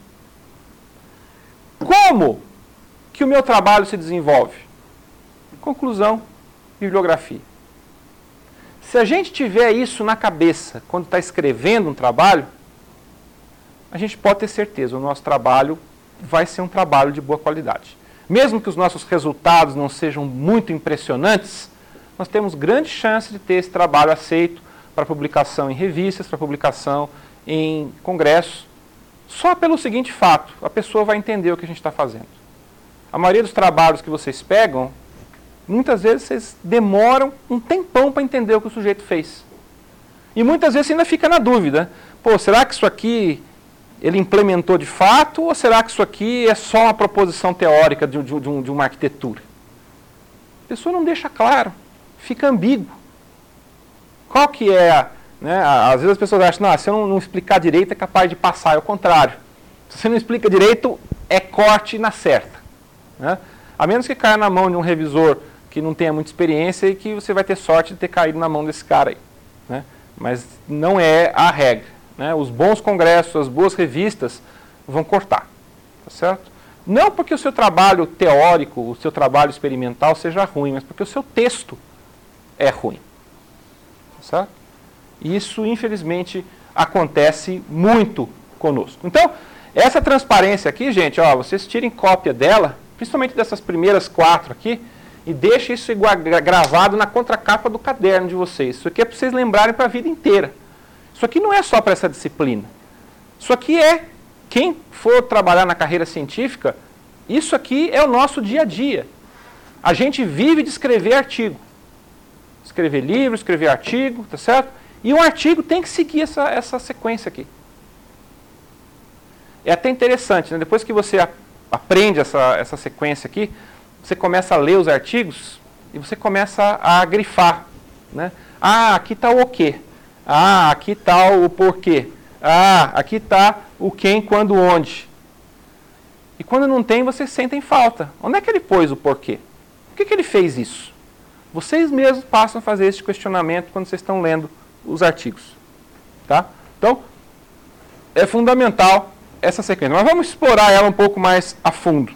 Como que o meu trabalho se desenvolve? Conclusão, bibliografia. Se a gente tiver isso na cabeça quando está escrevendo um trabalho, a gente pode ter certeza, o nosso trabalho vai ser um trabalho de boa qualidade. Mesmo que os nossos resultados não sejam muito impressionantes, nós temos grande chance de ter esse trabalho aceito para publicação em revistas, para publicação em congressos, só pelo seguinte fato, a pessoa vai entender o que a gente está fazendo. A maioria dos trabalhos que vocês pegam, muitas vezes vocês demoram um tempão para entender o que o sujeito fez. E muitas vezes você ainda fica na dúvida, pô, será que isso aqui ele implementou de fato, ou será que isso aqui é só uma proposição teórica de, de, de, um, de uma arquitetura? A pessoa não deixa claro, fica ambíguo. Qual que é a... Né, às vezes as pessoas acham, não, se eu não, não explicar direito é capaz de passar, é o contrário. Se você não explica direito, é corte na certa. Né? A menos que caia na mão de um revisor que não tenha muita experiência e que você vai ter sorte de ter caído na mão desse cara aí. Né? Mas não é a regra. Né? Os bons congressos, as boas revistas vão cortar. Tá certo? Não porque o seu trabalho teórico, o seu trabalho experimental seja ruim, mas porque o seu texto é ruim. Tá certo? E isso, infelizmente, acontece muito conosco. Então, essa transparência aqui, gente, ó, vocês tirem cópia dela, principalmente dessas primeiras quatro aqui, e deixem isso igual, gravado na contracapa do caderno de vocês. Isso aqui é para vocês lembrarem para a vida inteira. Isso aqui não é só para essa disciplina. Isso aqui é, quem for trabalhar na carreira científica, isso aqui é o nosso dia a dia. A gente vive de escrever artigo. Escrever livro, escrever artigo, tá certo? E um artigo tem que seguir essa, essa sequência aqui. É até interessante, né? Depois que você a, aprende essa, essa sequência aqui, você começa a ler os artigos e você começa a grifar. Né? Ah, aqui está o quê? Ah, aqui está o porquê. Ah, aqui está o quem, quando, onde. E quando não tem, vocês sentem falta. Onde é que ele pôs o porquê? Por que que ele fez isso? Vocês mesmos passam a fazer esse questionamento quando vocês estão lendo os artigos. Tá? Então, é fundamental essa sequência. Mas vamos explorar ela um pouco mais a fundo.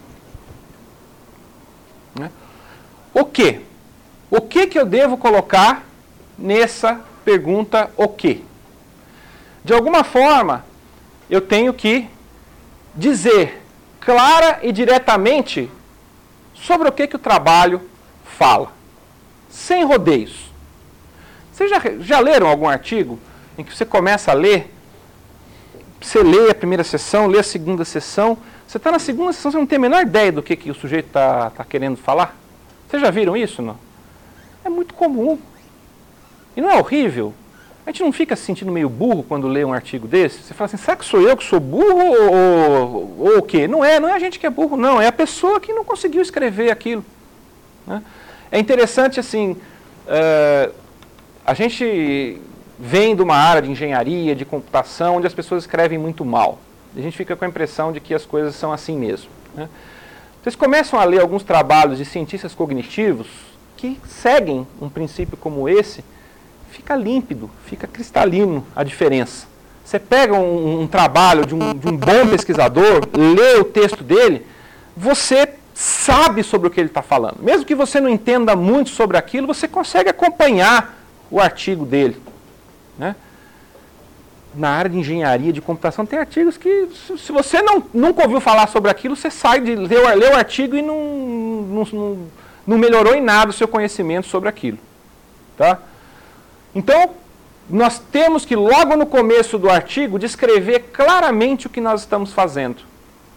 Né? O que? O que que eu devo colocar nessa pergunta o que? De alguma forma, eu tenho que dizer clara e diretamente sobre o que que o trabalho fala. Sem rodeios. Vocês já, já leram algum artigo em que você começa a ler, você lê a primeira sessão, lê a segunda sessão, você está na segunda sessão, você não tem a menor ideia do que, que o sujeito está tá querendo falar? Vocês já viram isso, não? É muito comum. E não é horrível? A gente não fica se sentindo meio burro quando lê um artigo desse? Você fala assim, será que sou eu que sou burro ou, ou, ou o quê? Não é, não é a gente que é burro, não. É a pessoa que não conseguiu escrever aquilo. Né? É interessante, assim, uh, a gente vem de uma área de engenharia, de computação, onde as pessoas escrevem muito mal. A gente fica com a impressão de que as coisas são assim mesmo. Né? Vocês começam a ler alguns trabalhos de cientistas cognitivos que seguem um princípio como esse, fica límpido, fica cristalino a diferença. Você pega um, um trabalho de um, de um bom pesquisador, lê o texto dele, você sabe sobre o que ele está falando. Mesmo que você não entenda muito sobre aquilo, você consegue acompanhar o artigo dele. Né? Na área de engenharia, de computação, tem artigos que, se você não, nunca ouviu falar sobre aquilo, você sai de ler, ler o artigo e não, não, não, não melhorou em nada o seu conhecimento sobre aquilo. Tá? Então, nós temos que, logo no começo do artigo, descrever claramente o que nós estamos fazendo.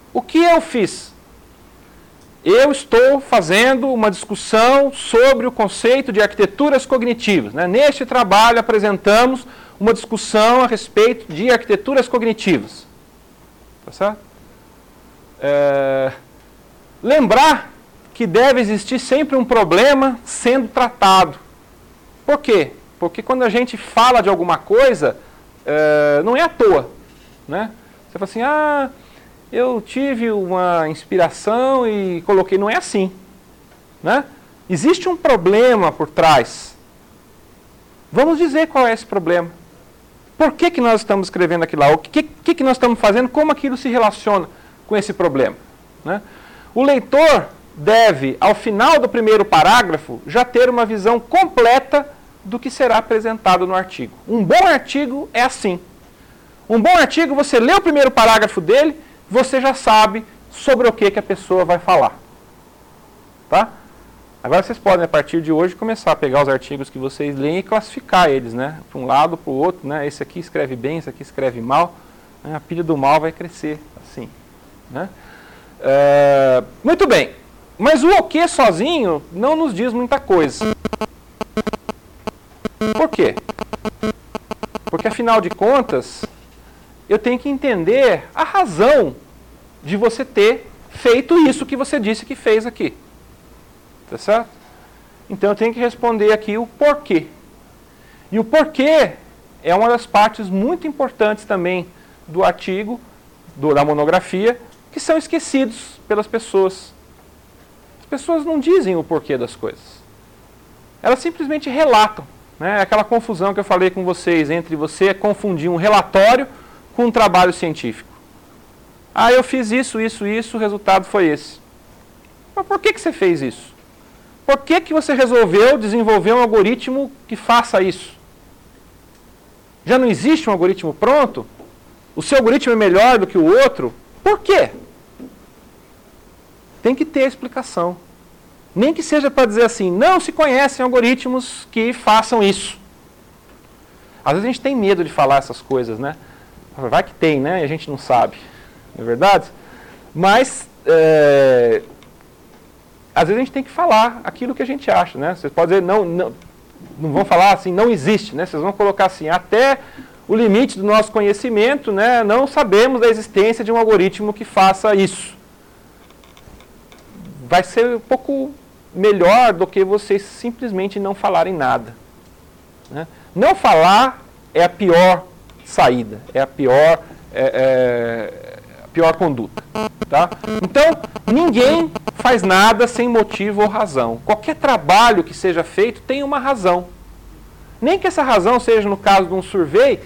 O que eu fiz? Eu estou fazendo uma discussão sobre o conceito de arquiteturas cognitivas. Né? Neste trabalho apresentamos uma discussão a respeito de arquiteturas cognitivas. Tá certo? É... Lembrar que deve existir sempre um problema sendo tratado. Por quê? Porque quando a gente fala de alguma coisa, é... não é à toa. Né? Você fala assim, ah... eu tive uma inspiração e coloquei, não é assim. Né? Existe um problema por trás. Vamos dizer qual é esse problema. Por que, que nós estamos escrevendo aquilo lá? O que, que, que nós estamos fazendo? Como aquilo se relaciona com esse problema? Né? O leitor deve, ao final do primeiro parágrafo, já ter uma visão completa do que será apresentado no artigo. Um bom artigo é assim. Um bom artigo, você lê o primeiro parágrafo dele, você já sabe sobre o que, que a pessoa vai falar. Tá? Agora vocês podem, a partir de hoje, começar a pegar os artigos que vocês leem e classificar eles, né? Para um lado, para o outro, né? Esse aqui escreve bem, esse aqui escreve mal. Né? A pilha do mal vai crescer assim. Né? É, muito bem. Mas o o que sozinho não nos diz muita coisa. Por quê? Porque, afinal de contas, eu tenho que entender a razão de você ter feito isso que você disse que fez aqui. Tá certo? Então eu tenho que responder aqui o porquê. E o porquê é uma das partes muito importantes também do artigo, do, da monografia, que são esquecidos pelas pessoas. As pessoas não dizem o porquê das coisas. Elas simplesmente relatam. Né? Aquela confusão que eu falei com vocês entre você confundir um relatório com um trabalho científico. Ah, eu fiz isso, isso, isso, o resultado foi esse. Mas por que, que você fez isso? Por que, que você resolveu desenvolver um algoritmo que faça isso? Já não existe um algoritmo pronto? O seu algoritmo é melhor do que o outro? Por quê? Tem que ter explicação. Nem que seja para dizer assim, não se conhecem algoritmos que façam isso. Às vezes a gente tem medo de falar essas coisas, né? Vai que tem, né? E a gente não sabe. Não é verdade? Mas, é, às vezes a gente tem que falar aquilo que a gente acha, né? Vocês podem dizer, não, não, não vão falar assim, não existe, né? Vocês vão colocar assim, até o limite do nosso conhecimento, né? Não sabemos da existência de um algoritmo que faça isso. Vai ser um pouco melhor do que vocês simplesmente não falarem nada. Né? Não falar é a pior saída, é a pior, é, é, a pior conduta. Tá? Então, ninguém faz nada sem motivo ou razão. Qualquer trabalho que seja feito tem uma razão. Nem que essa razão seja, no caso de um survey,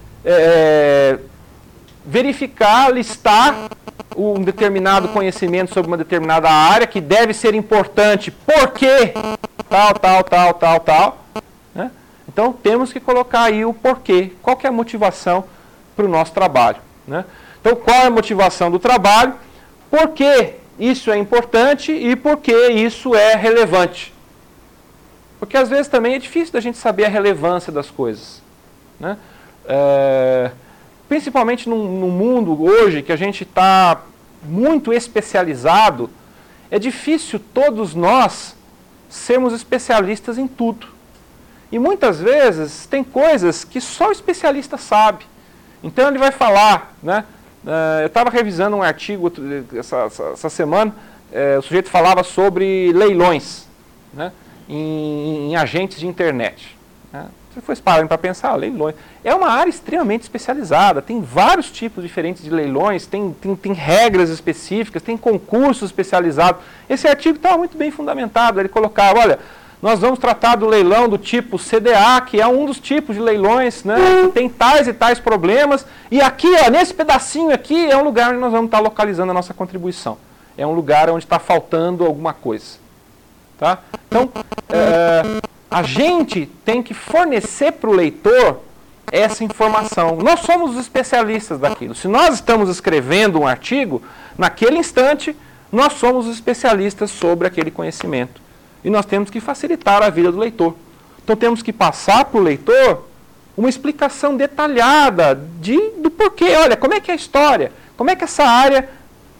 é, verificar, listar um determinado conhecimento sobre uma determinada área que deve ser importante porque tal, tal, tal, tal, tal. Né? Então, temos que colocar aí o porquê. Qual que é a motivação para o nosso trabalho. Né? Então, qual é a motivação do trabalho? Por que isso é importante e por que isso é relevante? Porque, às vezes, também é difícil da gente saber a relevância das coisas. Né? É, principalmente num, num mundo hoje que a gente está muito especializado, é difícil todos nós sermos especialistas em tudo. E muitas vezes tem coisas que só o especialista sabe. Então ele vai falar, né? Uh, eu estava revisando um artigo essa, essa, essa semana, uh, o sujeito falava sobre leilões, né? em, em agentes de internet. Né? Se for parando para pensar, leilões. É uma área extremamente especializada, tem vários tipos diferentes de leilões, tem, tem, tem regras específicas, tem concursos especializados. Esse artigo estava muito bem fundamentado, ele colocava, olha, nós vamos tratar do leilão do tipo C D A, que é um dos tipos de leilões, né, que tem tais e tais problemas, e aqui, ó, nesse pedacinho aqui, é um lugar onde nós vamos estar localizando a nossa contribuição. É um lugar onde está faltando alguma coisa. Tá? Então, é, a gente tem que fornecer para o leitor essa informação. Nós somos os especialistas daquilo. Se nós estamos escrevendo um artigo, naquele instante, nós somos os especialistas sobre aquele conhecimento. E nós temos que facilitar a vida do leitor. Então temos que passar para o leitor uma explicação detalhada de, do porquê. Olha, como é que é a história? Como é que essa área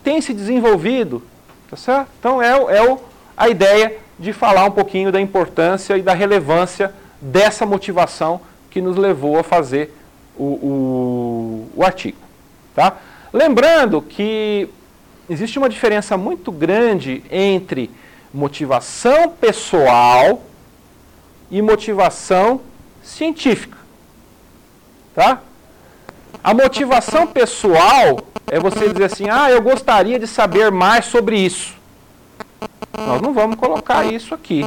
tem se desenvolvido, tá certo? Então é, é o, a ideia de falar um pouquinho da importância e da relevância dessa motivação que nos levou a fazer o, o, o artigo. Tá? Lembrando que existe uma diferença muito grande entre motivação pessoal e motivação científica. Tá? A motivação pessoal é você dizer assim, ah, eu gostaria de saber mais sobre isso. Nós não vamos colocar isso aqui.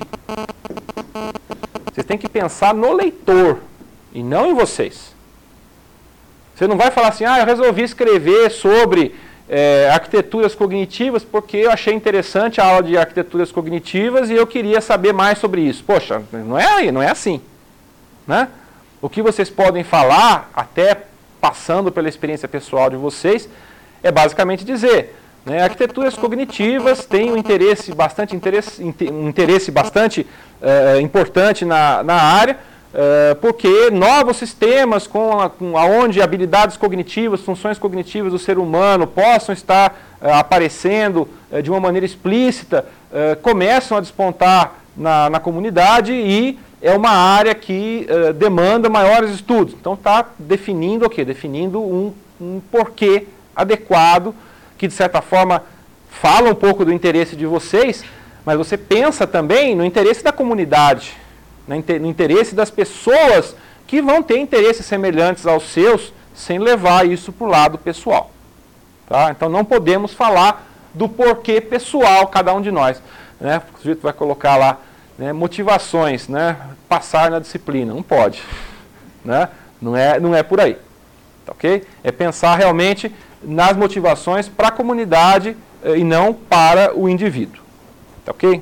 Vocês têm que pensar no leitor e não em vocês. Você não vai falar assim, ah, eu resolvi escrever sobre é, arquiteturas cognitivas porque eu achei interessante a aula de arquiteturas cognitivas e eu queria saber mais sobre isso. Poxa, não é, não é assim. Né? O que vocês podem falar, até passando pela experiência pessoal de vocês, é basicamente dizer, né, arquiteturas cognitivas têm um interesse bastante, interesse, um interesse bastante uh, importante na, na área, uh, porque novos sistemas com, a, com aonde habilidades cognitivas, funções cognitivas do ser humano possam estar uh, aparecendo uh, de uma maneira explícita, uh, começam a despontar na, na comunidade e é uma área que uh, demanda maiores estudos. Então está definindo o quê? Definindo um, um porquê adequado, que de certa forma fala um pouco do interesse de vocês, mas você pensa também no interesse da comunidade, no interesse das pessoas que vão ter interesses semelhantes aos seus, sem levar isso para o lado pessoal. Tá? Então não podemos falar do porquê pessoal, cada um de nós. Né? O sujeito vai colocar lá, né, motivações, né, passar na disciplina. Não pode. Né? Não é, não é por aí. Tá, okay? É pensar realmente nas motivações para a comunidade eh, e não para o indivíduo. Tá, ok?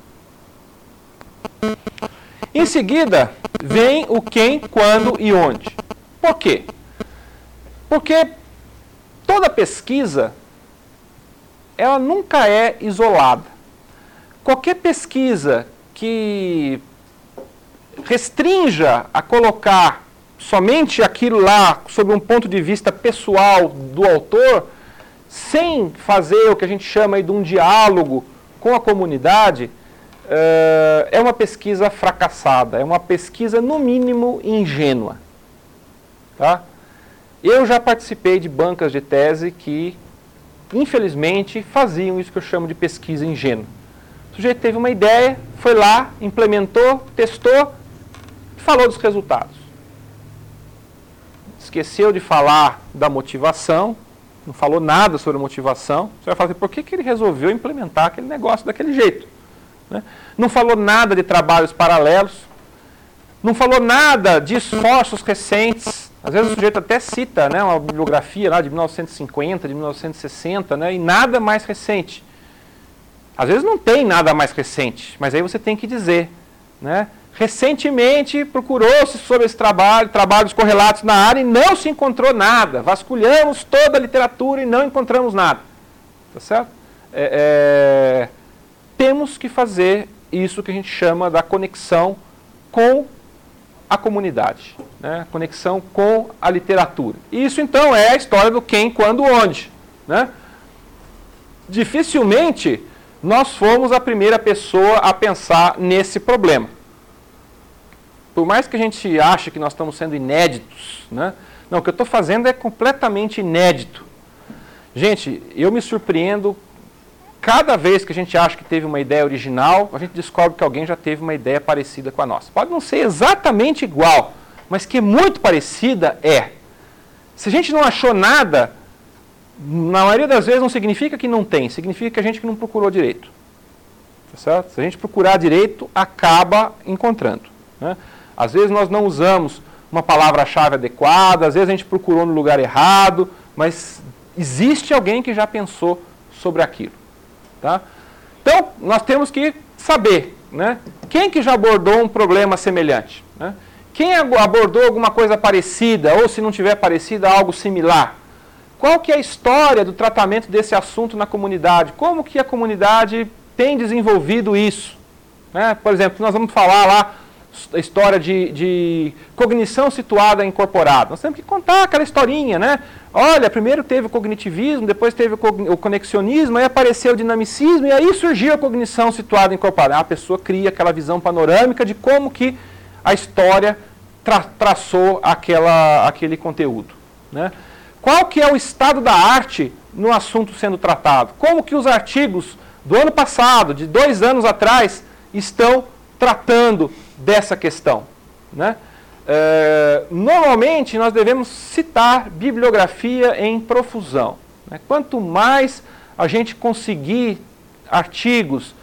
Em seguida, vem o quem, quando e onde. Por quê? Porque toda pesquisa, ela nunca é isolada. Qualquer pesquisa que restrinja a colocar somente aquilo lá, sob um ponto de vista pessoal do autor, sem fazer o que a gente chama aí de um diálogo com a comunidade, uh, é uma pesquisa fracassada, é uma pesquisa, no mínimo, ingênua. Tá? Eu já participei de bancas de tese que, infelizmente, faziam isso que eu chamo de pesquisa ingênua. O sujeito teve uma ideia, foi lá, implementou, testou, falou dos resultados. Esqueceu de falar da motivação, não falou nada sobre motivação. Você vai falar assim, por que, que ele resolveu implementar aquele negócio daquele jeito? Né? Não falou nada de trabalhos paralelos, não falou nada de esforços recentes. Às vezes o sujeito até cita, né, uma bibliografia lá de mil novecentos e cinquenta, de mil novecentos e sessenta, né, e nada mais recente. Às vezes não tem nada mais recente, mas aí você tem que dizer, né? Recentemente procurou-se sobre esse trabalho, trabalhos correlatos na área e não se encontrou nada. Vasculhamos toda a literatura e não encontramos nada. Tá certo? É, é, temos que fazer isso que a gente chama da conexão com a comunidade, né? Conexão com a literatura. Isso então é a história do quem, quando, onde. Né? Dificilmente nós fomos a primeira pessoa a pensar nesse problema. Por mais que a gente ache que nós estamos sendo inéditos, né? Não, o que eu estou fazendo é completamente inédito. Gente, eu me surpreendo, cada vez que a gente acha que teve uma ideia original, a gente descobre que alguém já teve uma ideia parecida com a nossa. Pode não ser exatamente igual, mas que é muito parecida, é. Se a gente não achou nada, na maioria das vezes não significa que não tem, significa que a gente não procurou direito. Tá certo? Se a gente procurar direito, acaba encontrando. Né? Às vezes nós não usamos uma palavra-chave adequada, às vezes a gente procurou no lugar errado, mas existe alguém que já pensou sobre aquilo. Tá? Então, nós temos que saber, né? Quem que já abordou um problema semelhante? Né? Quem abordou alguma coisa parecida, ou se não tiver parecida, algo similar? Qual que é a história do tratamento desse assunto na comunidade? Como que a comunidade tem desenvolvido isso? Né? Por exemplo, nós vamos falar lá a história de, de cognição situada e incorporada. Nós temos que contar aquela historinha, né? Olha, primeiro teve o cognitivismo, depois teve o conexionismo, aí apareceu o dinamicismo, e aí surgiu a cognição situada e incorporada. A pessoa cria aquela visão panorâmica de como que a história tra traçou aquela, aquele conteúdo, né? Qual que é o estado da arte no assunto sendo tratado? Como que os artigos do ano passado, de dois anos atrás, estão tratando dessa questão, né? É, normalmente nós devemos citar bibliografia em profusão, né? Quanto mais a gente conseguir artigos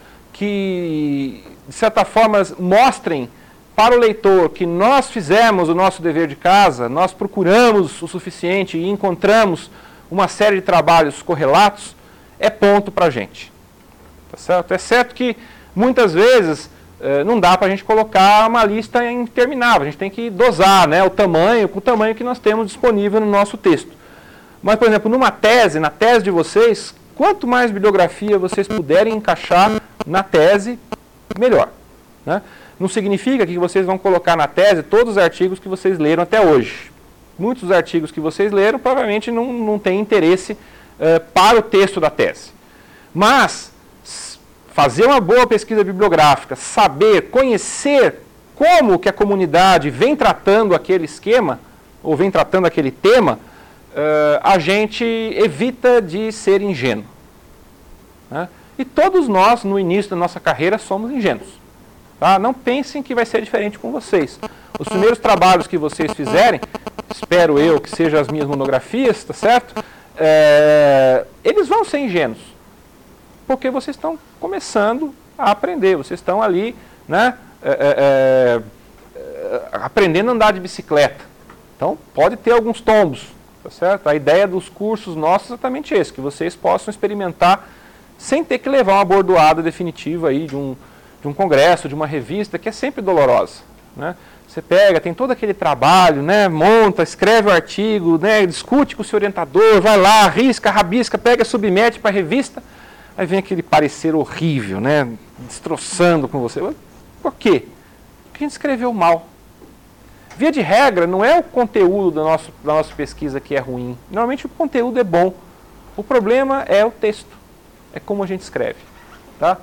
que, de certa forma, mostrem para o leitor que nós fizemos o nosso dever de casa, nós procuramos o suficiente e encontramos uma série de trabalhos correlatos, é ponto para a gente. Tá certo? É certo que muitas vezes eh, não dá para a gente colocar uma lista interminável, a gente tem que dosar, né, o tamanho, com o tamanho que nós temos disponível no nosso texto. Mas, por exemplo, numa tese, na tese de vocês, quanto mais bibliografia vocês puderem encaixar na tese, melhor, né? Não significa que vocês vão colocar na tese todos os artigos que vocês leram até hoje. Muitos dos artigos que vocês leram provavelmente não, não têm interesse uh, para o texto da tese. Mas fazer uma boa pesquisa bibliográfica, saber, conhecer como que a comunidade vem tratando aquele esquema, ou vem tratando aquele tema, uh, a gente evita de ser ingênuo, né? E todos nós, no início da nossa carreira, somos ingênuos. Tá? Não pensem que vai ser diferente com vocês. Os primeiros trabalhos que vocês fizerem, espero eu que sejam as minhas monografias, tá certo? É, eles vão ser ingênuos, porque vocês estão começando a aprender, vocês estão ali, né, é, é, é, aprendendo a andar de bicicleta. Então, pode ter alguns tombos, tá certo? A ideia dos cursos nossos é exatamente esse, que vocês possam experimentar sem ter que levar uma bordoada definitiva aí de um de um congresso, de uma revista, que é sempre dolorosa, né? Você pega, tem todo aquele trabalho, né? Monta, escreve o artigo, né? Discute com o seu orientador, vai lá, risca, rabisca, pega, submete para a revista, aí vem aquele parecer horrível, né? Destroçando com você. Por quê? Porque a gente escreveu mal. Via de regra, não é o conteúdo da nossa, da nossa pesquisa que é ruim. Normalmente o conteúdo é bom. O problema é o texto, é como a gente escreve, tá?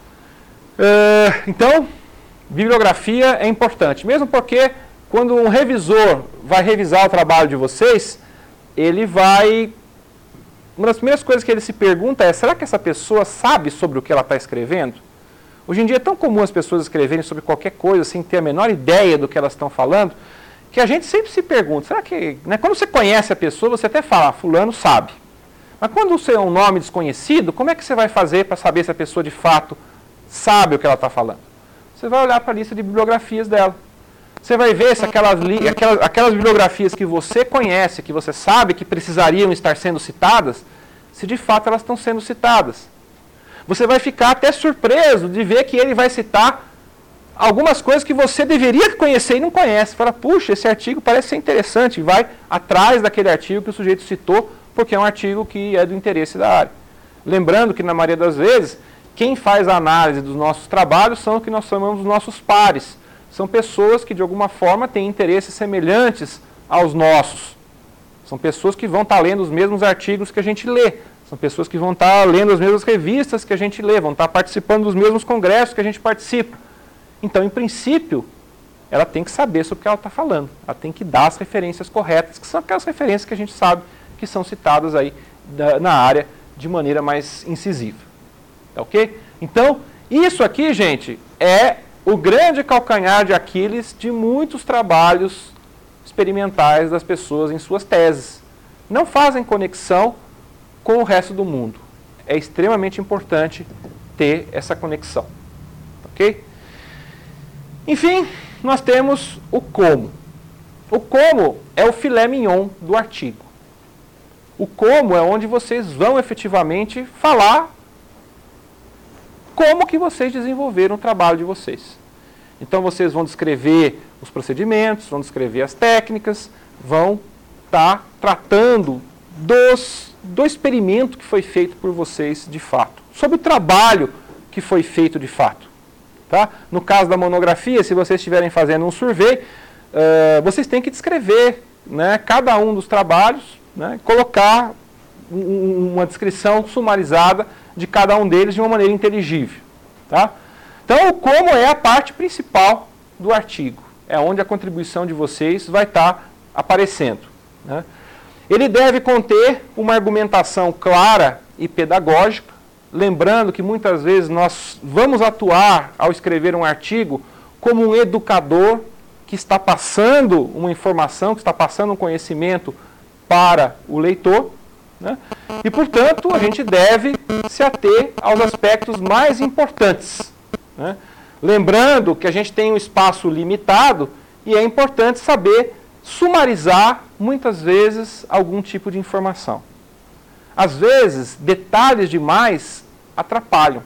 Uh, então, bibliografia é importante, mesmo porque quando um revisor vai revisar o trabalho de vocês, ele vai... Uma das primeiras coisas que ele se pergunta é, será que essa pessoa sabe sobre o que ela está escrevendo? Hoje em dia é tão comum as pessoas escreverem sobre qualquer coisa sem ter a menor ideia do que elas estão falando, que a gente sempre se pergunta, será que... Né, quando você conhece a pessoa, você até fala, ah, fulano sabe. Mas quando você é um nome desconhecido, como é que você vai fazer para saber se a pessoa de fato sabe o que ela está falando? Você vai olhar para a lista de bibliografias dela. Você vai ver se aquelas, aquelas, aquelas bibliografias que você conhece, que você sabe que precisariam estar sendo citadas, se de fato elas estão sendo citadas. Você vai ficar até surpreso de ver que ele vai citar algumas coisas que você deveria conhecer e não conhece. Fala, puxa, esse artigo parece ser interessante. E vai atrás daquele artigo que o sujeito citou, porque é um artigo que é do interesse da área. Lembrando que, na maioria das vezes, quem faz a análise dos nossos trabalhos são o que nós chamamos de nossos pares. São pessoas que, de alguma forma, têm interesses semelhantes aos nossos. São pessoas que vão estar lendo os mesmos artigos que a gente lê. São pessoas que vão estar lendo as mesmas revistas que a gente lê, vão estar participando dos mesmos congressos que a gente participa. Então, em princípio, ela tem que saber sobre o que ela está falando. Ela tem que dar as referências corretas, que são aquelas referências que a gente sabe que são citadas aí da, na área de maneira mais incisiva. Ok? Então, isso aqui, gente, é o grande calcanhar de Aquiles de muitos trabalhos experimentais das pessoas em suas teses. Não fazem conexão com o resto do mundo. É extremamente importante ter essa conexão. Ok? Enfim, nós temos o como. O como é o filé mignon do artigo. O como é onde vocês vão efetivamente falar como que vocês desenvolveram o trabalho de vocês. Então vocês vão descrever os procedimentos, vão descrever as técnicas, vão estar tratando dos, do experimento que foi feito por vocês de fato, sobre o trabalho que foi feito de fato. Tá? No caso da monografia, se vocês estiverem fazendo um survey, uh, vocês têm que descrever, né, cada um dos trabalhos, né, colocar um, uma descrição sumarizada de cada um deles de uma maneira inteligível. Tá? Então, o como é a parte principal do artigo. É onde a contribuição de vocês vai estar aparecendo. Né? Ele deve conter uma argumentação clara e pedagógica, lembrando que muitas vezes nós vamos atuar ao escrever um artigo como um educador que está passando uma informação, que está passando um conhecimento para o leitor, né? E, portanto, a gente deve se ater aos aspectos mais importantes, né? Lembrando que a gente tem um espaço limitado e é importante saber sumarizar, muitas vezes, algum tipo de informação. Às vezes, detalhes demais atrapalham.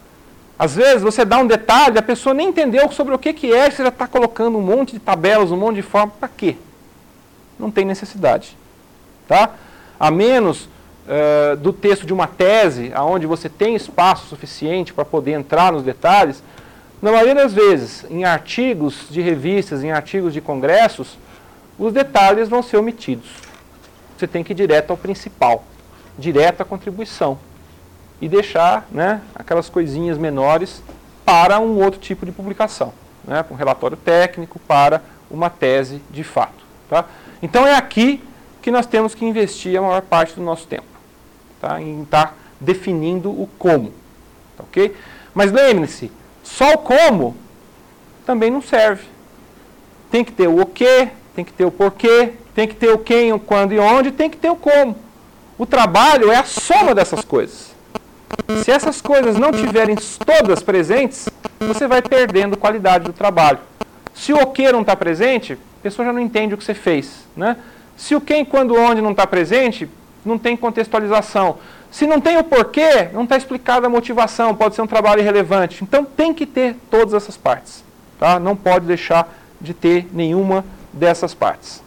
Às vezes, você dá um detalhe, a pessoa nem entendeu sobre o que, que é, você já está colocando um monte de tabelas, um monte de forma, para quê? Não tem necessidade. Tá? A menos uh, do texto de uma tese, onde você tem espaço suficiente para poder entrar nos detalhes, na maioria das vezes, em artigos de revistas, em artigos de congressos, os detalhes vão ser omitidos. Você tem que ir direto ao principal, direto à contribuição. E deixar, né, aquelas coisinhas menores para um outro tipo de publicação, né, para um relatório técnico, para uma tese de fato. Tá? Então é aqui que nós temos que investir a maior parte do nosso tempo, tá, em estar definindo o como. Tá, okay? Mas lembre-se, só o como também não serve. Tem que ter o o que, tem que ter o porquê, tem que ter o quem, o quando e onde, tem que ter o como. O trabalho é a soma dessas coisas. Se essas coisas não tiverem todas presentes, você vai perdendo qualidade do trabalho. Se o que não está presente, a pessoa já não entende o que você fez. Né? Se o quem, quando, onde não está presente, não tem contextualização. Se não tem o porquê, não está explicada a motivação, pode ser um trabalho irrelevante. Então tem que ter todas essas partes. Tá? Não pode deixar de ter nenhuma dessas partes.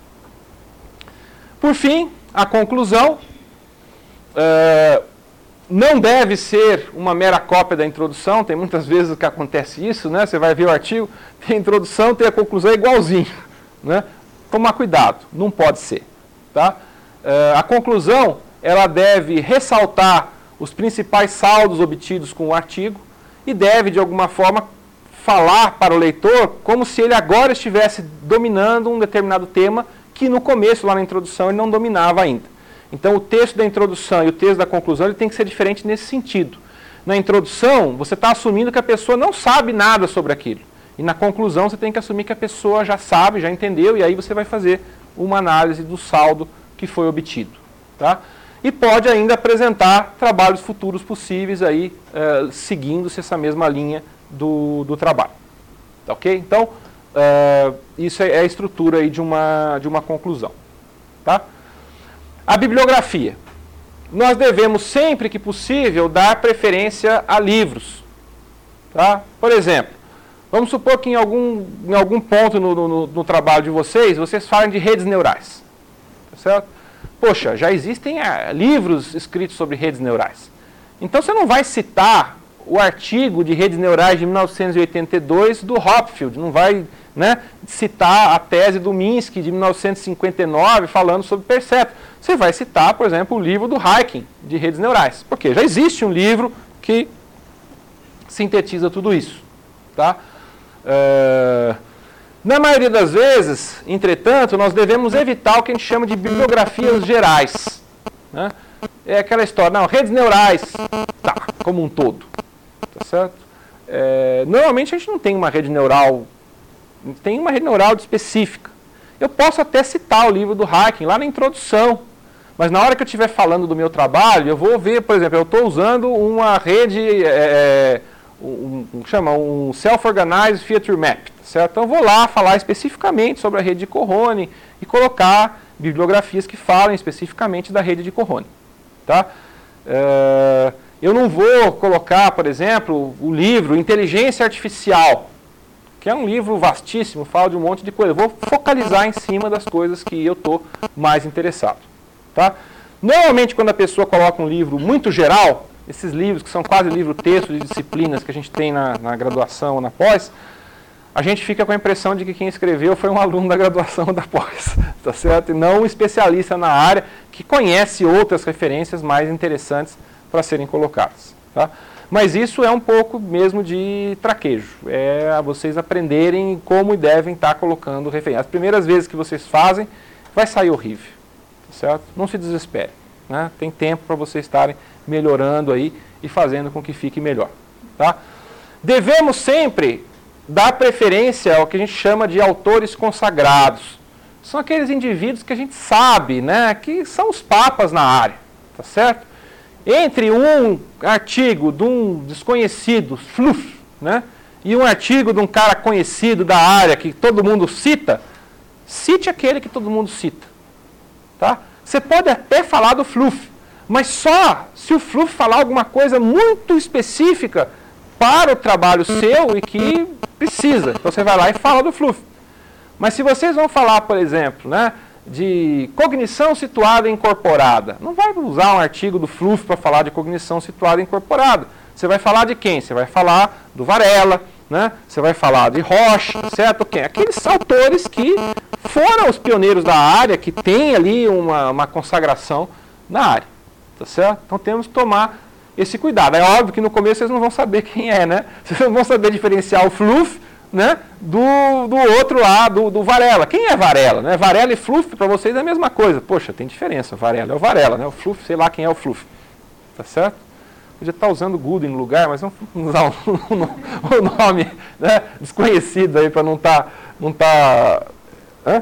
Por fim, a conclusão. Uh, Não deve ser uma mera cópia da introdução, tem muitas vezes que acontece isso, né? Você vai ver o artigo, tem a introdução, tem a conclusão igualzinho. Né? Tomar cuidado, não pode ser. Tá? Uh, a conclusão, ela deve ressaltar os principais saldos obtidos com o artigo e deve, de alguma forma, falar para o leitor como se ele agora estivesse dominando um determinado tema que no começo, lá na introdução, ele não dominava ainda. Então, o texto da introdução e o texto da conclusão ele tem que ser diferente nesse sentido. Na introdução, você está assumindo que a pessoa não sabe nada sobre aquilo. E na conclusão, você tem que assumir que a pessoa já sabe, já entendeu, e aí você vai fazer uma análise do saldo que foi obtido. Tá? E pode ainda apresentar trabalhos futuros possíveis, aí, uh, seguindo-se essa mesma linha do, do trabalho. Tá, ok? Então, uh, isso é a estrutura aí de, uma, de uma conclusão. Tá? A bibliografia. Nós devemos, sempre que possível, dar preferência a livros. Tá? Por exemplo, vamos supor que em algum, em algum ponto no, no, no trabalho de vocês, vocês falam de redes neurais. Tá certo? Poxa, já existem ah, livros escritos sobre redes neurais. Então você não vai citar o artigo de redes neurais de mil novecentos e oitenta e dois do Hopfield, não vai, né, citar a tese do Minsky de mil novecentos e cinquenta e nove falando sobre percepto. Você vai citar, por exemplo, o livro do Hyken, de redes neurais. Porque já existe um livro que sintetiza tudo isso. Tá? Uh, na maioria das vezes, entretanto, nós devemos evitar o que a gente chama de bibliografias gerais. Né? É aquela história, não, redes neurais, tá, como um todo. Tá certo? É, normalmente a gente não tem uma rede neural, tem uma rede neural específica. Eu posso até citar o livro do Hyken lá na introdução, mas na hora que eu estiver falando do meu trabalho, eu vou ver, por exemplo, eu estou usando uma rede, é, um, um, chama um Self-Organized Feature Map, certo? Então eu vou lá falar especificamente sobre a rede de Cohone e colocar bibliografias que falem especificamente da rede de Cohone. Tá? É, eu não vou colocar, por exemplo, o livro Inteligência Artificial, que é um livro vastíssimo, fala de um monte de coisa. Eu vou focalizar em cima das coisas que eu estou mais interessado. Tá? Normalmente, quando a pessoa coloca um livro muito geral, esses livros que são quase livro-texto de disciplinas que a gente tem na, na graduação ou na pós, a gente fica com a impressão de que quem escreveu foi um aluno da graduação ou da pós, tá certo? E não um especialista na área que conhece outras referências mais interessantes para serem colocadas, tá? Mas isso é um pouco mesmo de traquejo, é vocês aprenderem como devem estar colocando referência. As primeiras vezes que vocês fazem, vai sair horrível, tá certo? Não se desespere, né? Tem tempo para vocês estarem melhorando aí e fazendo com que fique melhor, tá? Devemos sempre dar preferência ao que a gente chama de autores consagrados. São aqueles indivíduos que a gente sabe, né, que são os papas na área, tá certo? Entre um artigo de um desconhecido, fluf, né, e um artigo de um cara conhecido da área que todo mundo cita, cite aquele que todo mundo cita, tá? Você pode até falar do fluf, mas só se o fluf falar alguma coisa muito específica para o trabalho seu e que precisa. Então você vai lá e fala do fluf. Mas se vocês vão falar, por exemplo, né, de cognição situada e incorporada, não vai usar um artigo do fluf para falar de cognição situada e incorporada. Você vai falar de quem? Você vai falar do Varela, né? Você vai falar de Rocha, certo? Quem? Aqueles autores que foram os pioneiros da área, que tem ali uma, uma consagração na área, tá certo? Então temos que tomar esse cuidado. É óbvio que no começo vocês não vão saber quem é, né? Vocês não vão saber diferenciar o fluf, né, do, do outro lá, do, do Varela. Quem é Varela? Né? Varela e fluf para vocês é a mesma coisa. Poxa, tem diferença. O Varela é o Varela, né? O fluf, sei lá quem é o fluf. Tá certo? Podia estar usando o Google no lugar, mas vamos usar um, um, um nome, né, desconhecido aí para não estar... Não tá, né?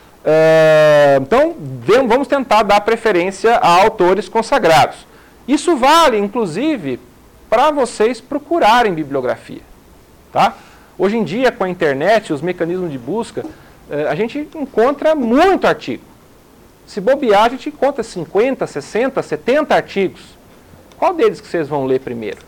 é, então, vamos tentar dar preferência a autores consagrados. Isso vale, inclusive, para vocês procurarem bibliografia. Tá? Hoje em dia, com a internet, os mecanismos de busca, a gente encontra muito artigo. Se bobear, a gente encontra cinquenta, sessenta, setenta artigos. Qual deles que vocês vão ler primeiro?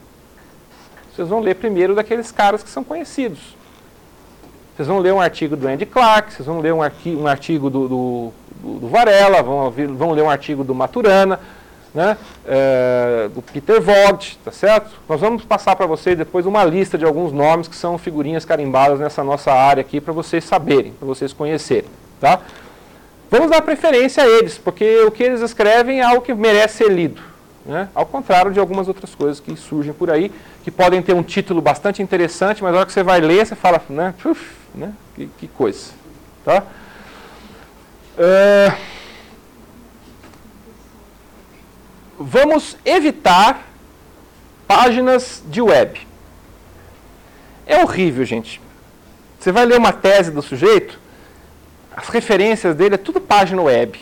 Vocês vão ler primeiro daqueles caras que são conhecidos. Vocês vão ler um artigo do Andy Clark, vocês vão ler um artigo, um artigo do, do, do Varela, vão, vão ler um artigo do Maturana, né, é, do Peter Vogt, tá certo? Nós vamos passar para vocês depois uma lista de alguns nomes que são figurinhas carimbadas nessa nossa área aqui para vocês saberem, para vocês conhecerem, tá? Vamos dar preferência a eles, porque o que eles escrevem é algo que merece ser lido, né? Ao contrário de algumas outras coisas que surgem por aí, que podem ter um título bastante interessante, mas na hora que você vai ler, você fala, né, uf, né, que, que coisa, tá? É... Vamos evitar páginas de web. É horrível, gente. Você vai ler uma tese do sujeito, as referências dele é tudo página web.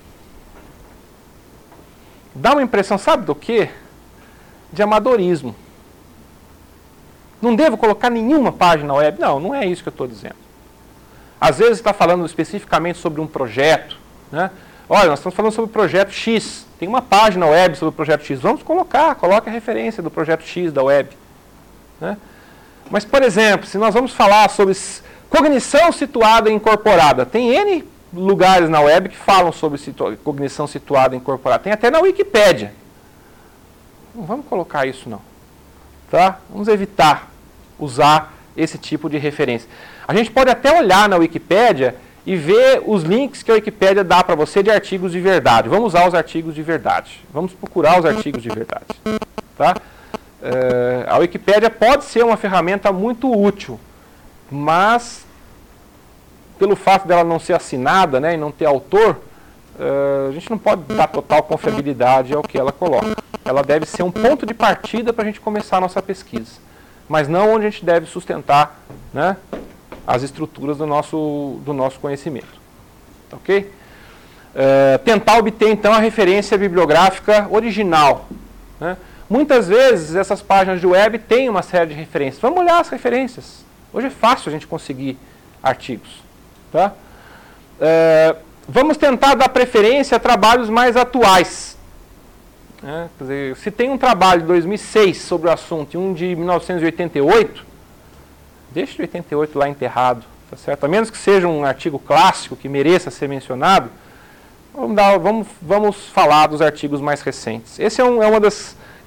Dá uma impressão, sabe do quê? De amadorismo. Não devo colocar nenhuma página web? Não, não é isso que eu estou dizendo. Às vezes está falando especificamente sobre um projeto, né? Olha, nós estamos falando sobre o projeto X. Tem uma página web sobre o projeto X. Vamos colocar, coloque a referência do projeto X da web, né? Mas, por exemplo, se nós vamos falar sobre cognição situada e incorporada, tem N lugares na web que falam sobre situa cognição situada e incorporada. Tem até na Wikipédia. Não vamos colocar isso, não. Tá? Vamos evitar usar esse tipo de referência. A gente pode até olhar na Wikipédia e ver os links que a Wikipédia dá para você de artigos de verdade. Vamos usar os artigos de verdade. Vamos procurar os artigos de verdade. Tá? É, a Wikipédia pode ser uma ferramenta muito útil, mas pelo fato dela não ser assinada, né, e não ter autor, é, a gente não pode dar total confiabilidade ao que ela coloca. Ela deve ser um ponto de partida para a gente começar a nossa pesquisa, mas não onde a gente deve sustentar, né, as estruturas do nosso, do nosso conhecimento. Ok? É, tentar obter, então, a referência bibliográfica original. Né? Muitas vezes, essas páginas de web têm uma série de referências. Vamos olhar as referências. Hoje é fácil a gente conseguir artigos. Tá? É, vamos tentar dar preferência a trabalhos mais atuais. É, quer dizer, se tem um trabalho de dois mil e seis sobre o assunto e um de mil novecentos e oitenta e oito, deixe de oitenta e oito lá enterrado, tá certo? A menos que seja um artigo clássico que mereça ser mencionado, vamos, dar, vamos, vamos falar dos artigos mais recentes. Esse é, um, é uma das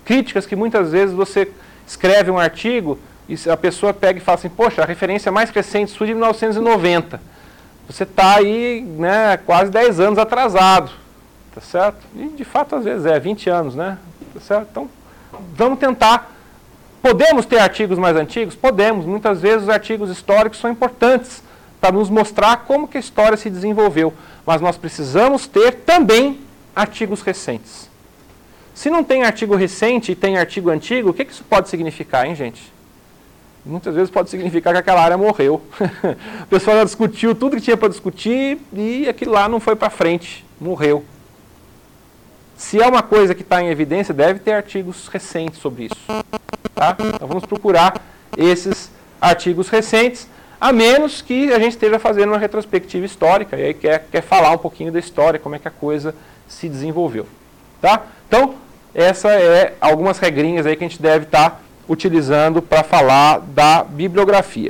críticas que muitas vezes você escreve um artigo e a pessoa pega e fala assim, poxa, a referência mais recente sua é de mil novecentos e noventa. Você está aí, né, quase dez anos atrasado, tá certo? E de fato às vezes é, vinte anos, né? Tá certo? Então, vamos tentar. Podemos ter artigos mais antigos? Podemos. Muitas vezes os artigos históricos são importantes para nos mostrar como que a história se desenvolveu. Mas nós precisamos ter também artigos recentes. Se não tem artigo recente e tem artigo antigo, o que, que isso pode significar, hein, gente? Muitas vezes pode significar que aquela área morreu. O pessoal já discutiu tudo que tinha para discutir e aquilo lá não foi para frente, morreu. Se é uma coisa que está em evidência, deve ter artigos recentes sobre isso. Tá? Então vamos procurar esses artigos recentes, a menos que a gente esteja fazendo uma retrospectiva histórica e aí quer, quer falar um pouquinho da história, como é que a coisa se desenvolveu. Tá? Então, essas é algumas regrinhas aí que a gente deve estar tá utilizando para falar da bibliografia.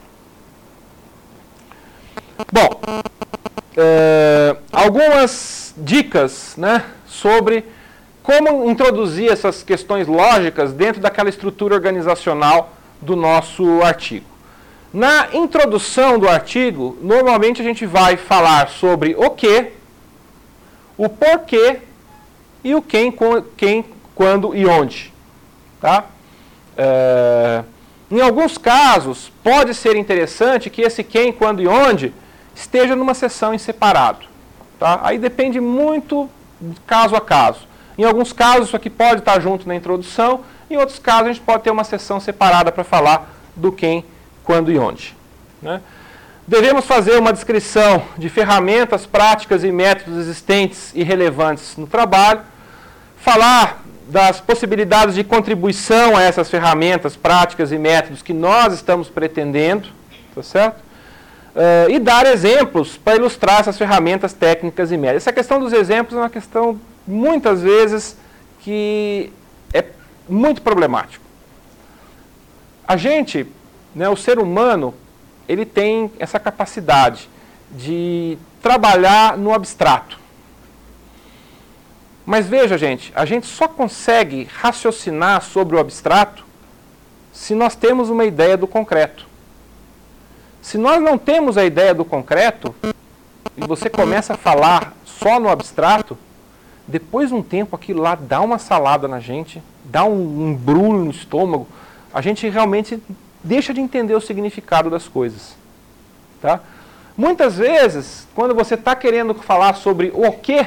Bom, é, algumas dicas, né, sobre como introduzir essas questões lógicas dentro daquela estrutura organizacional do nosso artigo. Na introdução do artigo, normalmente a gente vai falar sobre o que, o porquê e o quem, quem quando e onde. Tá? É, em alguns casos, pode ser interessante que esse quem, quando e onde esteja numa seção em separado. Tá? Aí depende muito caso a caso. Em alguns casos isso aqui pode estar junto na introdução, em outros casos a gente pode ter uma seção separada para falar do quem, quando e onde. Né? Devemos fazer uma descrição de ferramentas, práticas e métodos existentes e relevantes no trabalho, falar das possibilidades de contribuição a essas ferramentas, práticas e métodos que nós estamos pretendendo, tá certo? Uh, e dar exemplos para ilustrar essas ferramentas técnicas e métodos. Essa questão dos exemplos é uma questão, muitas vezes, que é muito problemática. A gente, né, o ser humano, ele tem essa capacidade de trabalhar no abstrato. Mas veja, gente, a gente só consegue raciocinar sobre o abstrato se nós temos uma ideia do concreto. Se nós não temos a ideia do concreto, e você começa a falar só no abstrato, depois de um tempo aquilo lá dá uma salada na gente, dá um embrulho no estômago, a gente realmente deixa de entender o significado das coisas. Tá? Muitas vezes, quando você está querendo falar sobre o quê,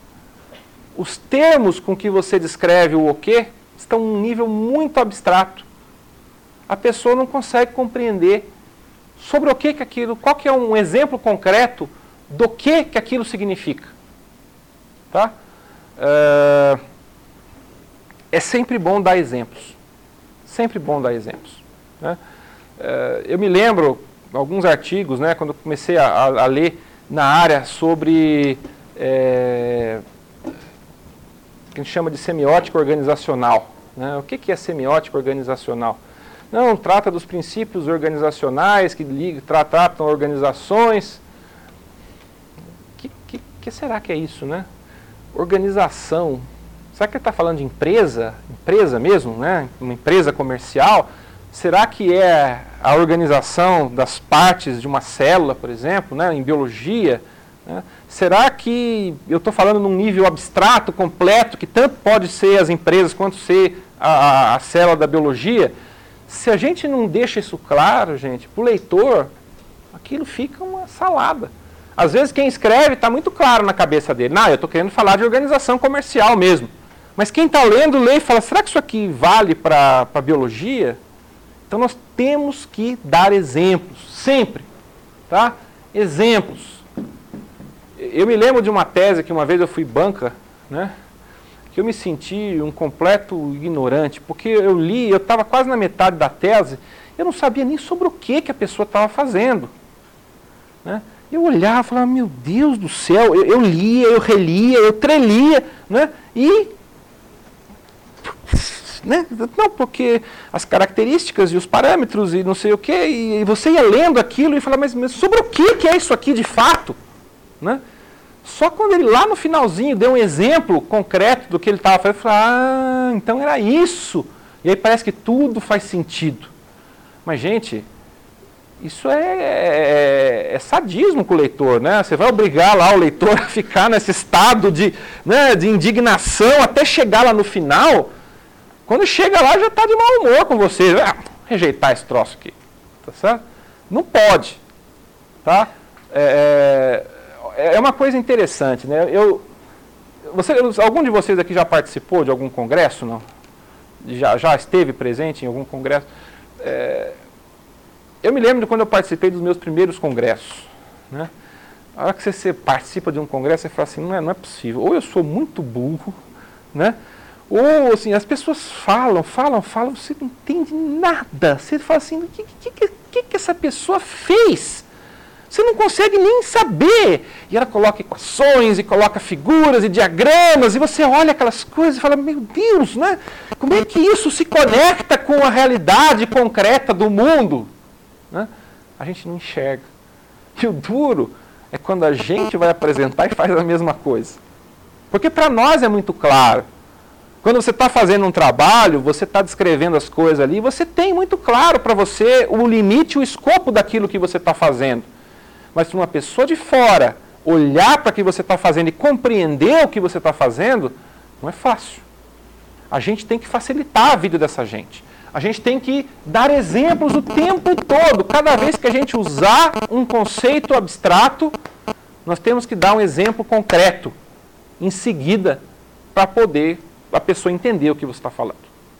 os termos com que você descreve o quê estão em um nível muito abstrato. A pessoa não consegue compreender sobre o que que aquilo, qual que é um exemplo concreto do que que aquilo significa. Tá? É, é sempre bom dar exemplos. Sempre bom dar exemplos. Né? É, eu me lembro alguns artigos, né, quando eu comecei a, a ler na área sobre é, que a gente chama de semiótica organizacional. Né? O que que é semiótica organizacional? Não, trata dos princípios organizacionais que tra tratam organizações. O que, que, que será que é isso, né? Organização. Será que ele está falando de empresa? Empresa mesmo, né? Uma empresa comercial? Será que é a organização das partes de uma célula, por exemplo, né? Em biologia? Né? Será que eu estou falando num nível abstrato, completo, que tanto pode ser as empresas quanto ser a, a, a célula da biologia? Se a gente não deixa isso claro, gente, para o leitor, aquilo fica uma salada. Às vezes quem escreve está muito claro na cabeça dele. Não, eu estou querendo falar de organização comercial mesmo. Mas quem está lendo, lê e fala, será que isso aqui vale para a biologia? Então nós temos que dar exemplos, sempre. Tá? Exemplos. Eu me lembro de uma tese que uma vez eu fui banca, né? Que eu me senti um completo ignorante, porque eu li, eu estava quase na metade da tese, eu não sabia nem sobre o que, que a pessoa estava fazendo. Né? Eu olhava e falava, meu Deus do céu, eu, eu lia, eu relia, eu trelia, né? E... Né? Não, porque as características e os parâmetros e não sei o que, e você ia lendo aquilo e falava, mas, mas sobre o que, que é isso aqui de fato? Né? Só quando ele lá no finalzinho deu um exemplo concreto do que ele estava fazendo, eu falei, ah, então era isso. E aí parece que tudo faz sentido. Mas, gente, isso é, é, é sadismo com o leitor, né? Você vai obrigar lá o leitor a ficar nesse estado de, né, de indignação até chegar lá no final. Quando chega lá já está de mau humor com você. Ah, rejeitar esse troço aqui. Tá certo? Não pode. Tá? É, é uma coisa interessante, né? Eu, você, algum de vocês aqui já participou de algum congresso, não? Já, já esteve presente em algum congresso? É, eu me lembro de quando eu participei dos meus primeiros congressos, né? A hora que você, você participa de um congresso, você fala assim, não é, não é possível. Ou eu sou muito burro, né? Ou assim, as pessoas falam, falam, falam, você não entende nada. Você fala assim, o que, que, que, que essa pessoa fez? Você não consegue nem saber. E ela coloca equações, e coloca figuras, e diagramas, e você olha aquelas coisas e fala, meu Deus, né? Como é que isso se conecta com a realidade concreta do mundo? Né? A gente não enxerga. E o duro é quando a gente vai apresentar e faz a mesma coisa. Porque para nós é muito claro. Quando você está fazendo um trabalho, você está descrevendo as coisas ali, você tem muito claro para você o limite, o escopo daquilo que você está fazendo. Mas para uma pessoa de fora olhar para o que você está fazendo e compreender o que você está fazendo, não é fácil. A gente tem que facilitar a vida dessa gente. A gente tem que dar exemplos o tempo todo. Cada vez que a gente usar um conceito abstrato, nós temos que dar um exemplo concreto em seguida para poder a pessoa entender o que você está falando.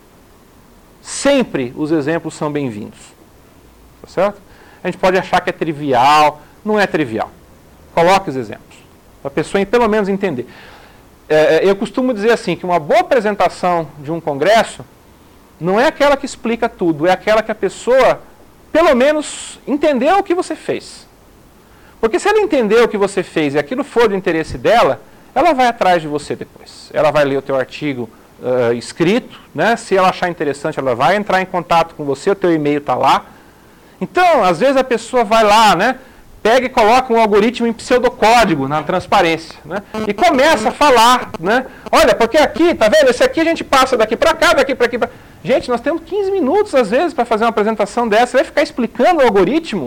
Sempre os exemplos são bem-vindos. Tá certo? A gente pode achar que é trivial, não é trivial. Coloque os exemplos, para a pessoa pelo menos entender. É, eu costumo dizer assim, que uma boa apresentação de um congresso não é aquela que explica tudo, é aquela que a pessoa, pelo menos, entendeu o que você fez. Porque se ela entendeu o que você fez e aquilo for do interesse dela, ela vai atrás de você depois. Ela vai ler o teu artigo uh, escrito, né? Se ela achar interessante, ela vai entrar em contato com você, o teu e-mail está lá. Então, às vezes a pessoa vai lá, né? Pega e coloca um algoritmo em pseudocódigo na transparência, né? E começa a falar, né? Olha, porque aqui, tá vendo? Esse aqui a gente passa daqui para cá, daqui para aqui. Pra... Gente, nós temos quinze minutos às vezes para fazer uma apresentação dessa. Você vai ficar explicando o algoritmo?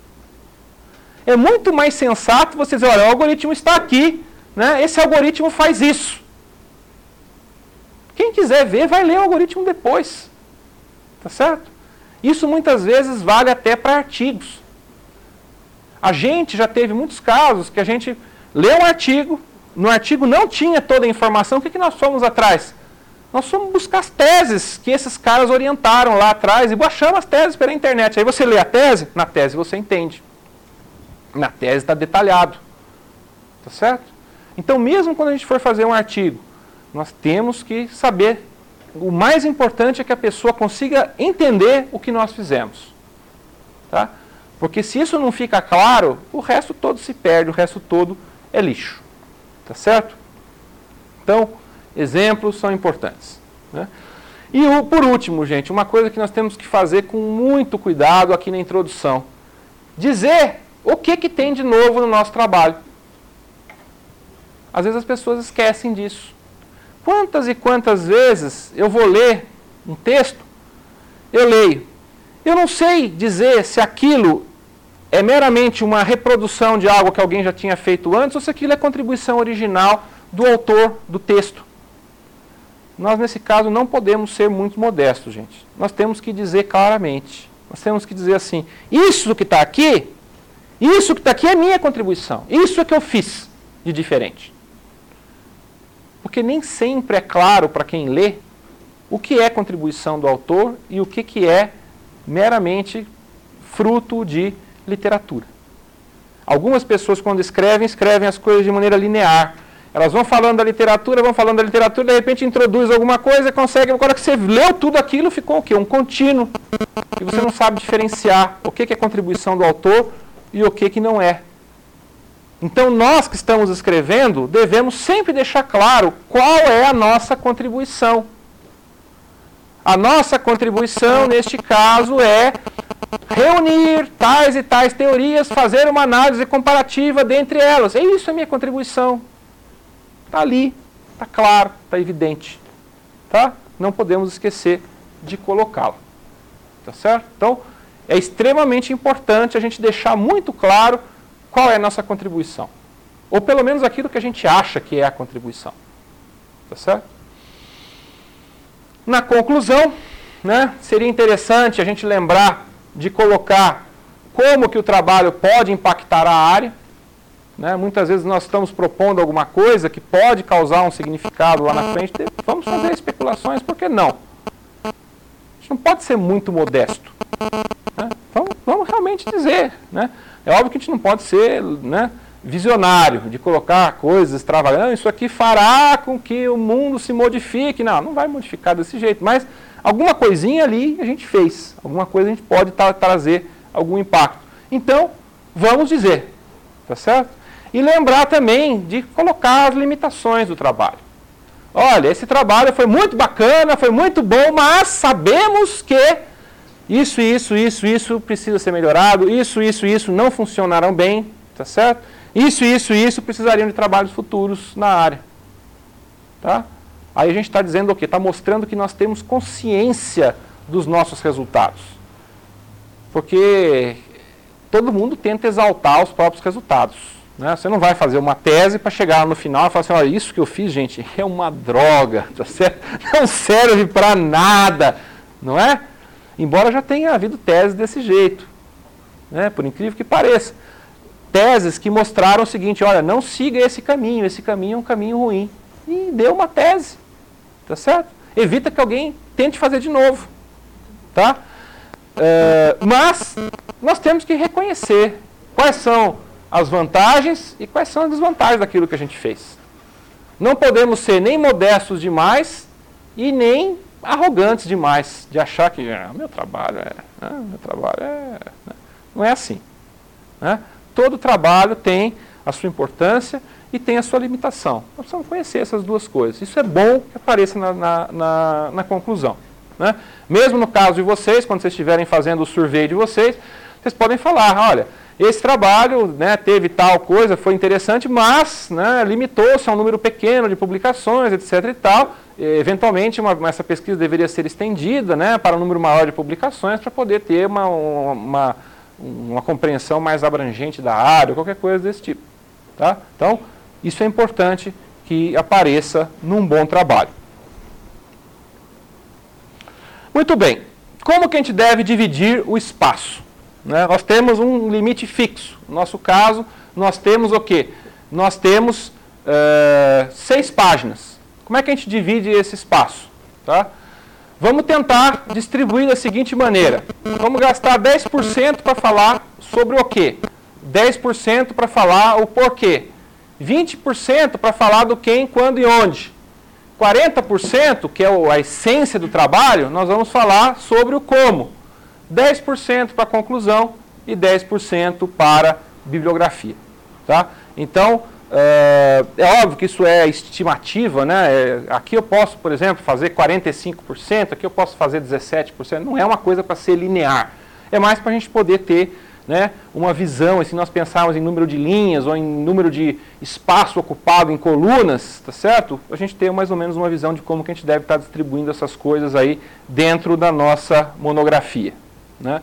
É muito mais sensato você dizer, olha, o algoritmo está aqui, né? Esse algoritmo faz isso. Quem quiser ver, vai ler o algoritmo depois. Tá certo? Isso muitas vezes vale até para artigos. A gente já teve muitos casos que a gente leu um artigo, no artigo não tinha toda a informação, o que, que nós fomos atrás? Nós fomos buscar as teses que esses caras orientaram lá atrás e baixamos as teses pela internet. Aí você lê a tese, na tese você entende. Na tese está detalhado. Tá certo? Então, mesmo quando a gente for fazer um artigo, nós temos que saber, o mais importante é que a pessoa consiga entender o que nós fizemos. Tá? Porque se isso não fica claro, o resto todo se perde, o resto todo é lixo. Tá certo? Então, exemplos são importantes. Né? E o, por último, gente, uma coisa que nós temos que fazer com muito cuidado aqui na introdução. Dizer o que, que tem de novo no nosso trabalho. Às vezes as pessoas esquecem disso. Quantas e quantas vezes eu vou ler um texto, eu leio. Eu não sei dizer se aquilo é meramente uma reprodução de algo que alguém já tinha feito antes ou se aquilo é contribuição original do autor do texto. Nós, nesse caso, não podemos ser muito modestos, gente. Nós temos que dizer claramente. Nós temos que dizer assim, isso que está aqui, isso que está aqui é minha contribuição. Isso é que eu fiz de diferente. Porque nem sempre é claro para quem lê o que é contribuição do autor e o que, que é meramente fruto de literatura. Algumas pessoas, quando escrevem, escrevem as coisas de maneira linear. Elas vão falando da literatura, vão falando da literatura, de repente introduz alguma coisa, consegue, agora que você leu tudo aquilo, ficou o quê? Um contínuo. E você não sabe diferenciar o que, que é contribuição do autor e o que, que não é. Então, nós que estamos escrevendo, devemos sempre deixar claro qual é a nossa contribuição. A nossa contribuição, neste caso, é reunir tais e tais teorias, fazer uma análise comparativa dentre elas. É isso a minha contribuição. Está ali, está claro, está evidente. Tá? Não podemos esquecer de colocá-la. Tá certo? Então, é extremamente importante a gente deixar muito claro qual é a nossa contribuição. Ou pelo menos aquilo que a gente acha que é a contribuição. Tá certo? Na conclusão, né, seria interessante a gente lembrar de colocar como que o trabalho pode impactar a área. Né? Muitas vezes nós estamos propondo alguma coisa que pode causar um significado lá na frente. Vamos fazer especulações, por que não? A gente não pode ser muito modesto. Né? Vamos, vamos realmente dizer. Né? É óbvio que a gente não pode ser, né, visionário, de colocar coisas extravagantes. Isso aqui fará com que o mundo se modifique. Não, não vai modificar desse jeito, mas alguma coisinha ali a gente fez. Alguma coisa a gente pode tra trazer algum impacto. Então, vamos dizer. Tá certo? E lembrar também de colocar as limitações do trabalho. Olha, esse trabalho foi muito bacana, foi muito bom, mas sabemos que isso, isso, isso, isso precisa ser melhorado, isso, isso, isso não funcionarão bem, tá certo? Isso, isso, isso precisariam de trabalhos futuros na área. Tá? Aí a gente está dizendo o quê? Está mostrando que nós temos consciência dos nossos resultados. Porque todo mundo tenta exaltar os próprios resultados. Né? Você não vai fazer uma tese para chegar no final e falar assim, olha, isso que eu fiz, gente, é uma droga, tá certo? Não serve para nada, não é? Embora já tenha havido tese desse jeito, né? Por incrível que pareça. Teses que mostraram o seguinte, olha, não siga esse caminho, esse caminho é um caminho ruim. E deu uma tese, tá certo? Evita que alguém tente fazer de novo, tá? É, mas nós temos que reconhecer quais são as vantagens e quais são as desvantagens daquilo que a gente fez. Não podemos ser nem modestos demais e nem arrogantes demais, de achar que ah, meu trabalho é... Ah, meu trabalho é... Não é assim. Né? Todo trabalho tem a sua importância e tem a sua limitação. Nós precisamos conhecer essas duas coisas. Isso é bom que apareça na, na, na, na conclusão. Né? Mesmo no caso de vocês, quando vocês estiverem fazendo o survey de vocês, vocês podem falar, olha, esse trabalho, né, teve tal coisa, foi interessante, mas, né, limitou-se a um número pequeno de publicações, etc e tal. E, eventualmente, uma, essa pesquisa deveria ser estendida, né, para um número maior de publicações, para poder ter uma, uma, uma compreensão mais abrangente da área, qualquer coisa desse tipo. Tá? Então, isso é importante que apareça num bom trabalho. Muito bem. Como que a gente deve dividir o espaço? Né? Nós temos um limite fixo. No nosso caso, nós temos o quê? Nós temos uh, seis páginas. Como é que a gente divide esse espaço? Tá? Vamos tentar distribuir da seguinte maneira. Vamos gastar dez por cento para falar sobre o quê? dez por cento para falar o porquê. vinte por cento para falar do quem, quando e onde. quarenta por cento, que é a essência do trabalho, nós vamos falar sobre o como. dez por cento para conclusão e dez por cento para bibliografia. Tá? Então, é, é óbvio que isso é estimativa, né? É, aqui eu posso, por exemplo, fazer quarenta e cinco por cento, aqui eu posso fazer dezessete por cento, não é uma coisa para ser linear. É mais para a gente poder ter, né, uma visão, e se nós pensarmos em número de linhas ou em número de espaço ocupado em colunas, tá certo? A gente tem mais ou menos uma visão de como que a gente deve estar distribuindo essas coisas aí dentro da nossa monografia. Né?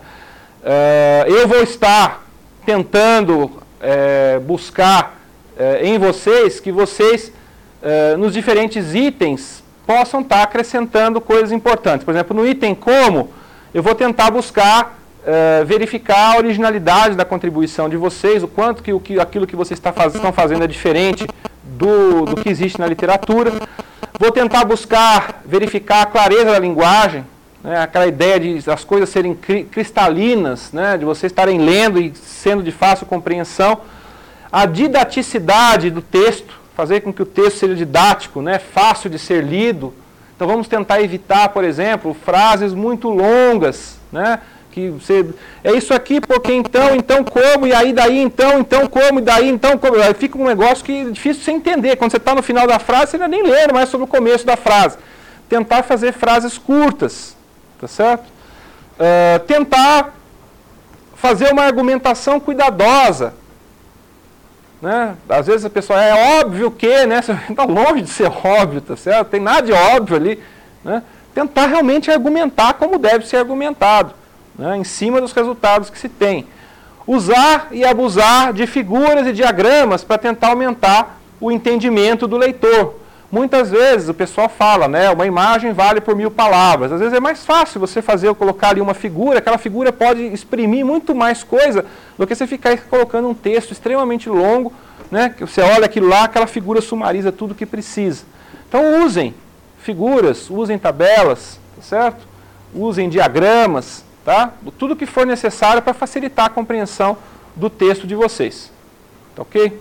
Uh, eu vou estar tentando uh, buscar uh, em vocês que vocês, uh, nos diferentes itens, possam estar acrescentando coisas importantes. Por exemplo, no item como, eu vou tentar buscar uh, verificar a originalidade da contribuição de vocês, o quanto que, o que aquilo que vocês está faz, estão fazendo é diferente do, do que existe na literatura. Vou tentar buscar verificar a clareza da linguagem, né, aquela ideia de as coisas serem cri cristalinas, né, de vocês estarem lendo e sendo de fácil compreensão. A didaticidade do texto, fazer com que o texto seja didático, né, fácil de ser lido. Então vamos tentar evitar, por exemplo, frases muito longas, né, que você, é isso aqui porque então, então como, e aí daí então, então como, e daí então como. Aí fica um negócio que é difícil de você entender. Quando você está no final da frase, você não nem lê mais sobre o começo da frase. Tentar fazer frases curtas. Tá certo? Uh, tentar fazer uma argumentação cuidadosa. Né? Às vezes a pessoa, é óbvio que, né? Está longe de ser óbvio, tá certo? Não tem nada de óbvio ali. Né? Tentar realmente argumentar como deve ser argumentado, né? Em cima dos resultados que se tem. Usar e abusar de figuras e diagramas para tentar aumentar o entendimento do leitor. Muitas vezes o pessoal fala, né, uma imagem vale por mil palavras. Às vezes é mais fácil você fazer, colocar ali uma figura, aquela figura pode exprimir muito mais coisa do que você ficar colocando um texto extremamente longo, né, que você olha aquilo lá, aquela figura sumariza tudo o que precisa. Então usem figuras, usem tabelas, tá certo? Usem diagramas, tá? Tudo que for necessário para facilitar a compreensão do texto de vocês. Tá ok?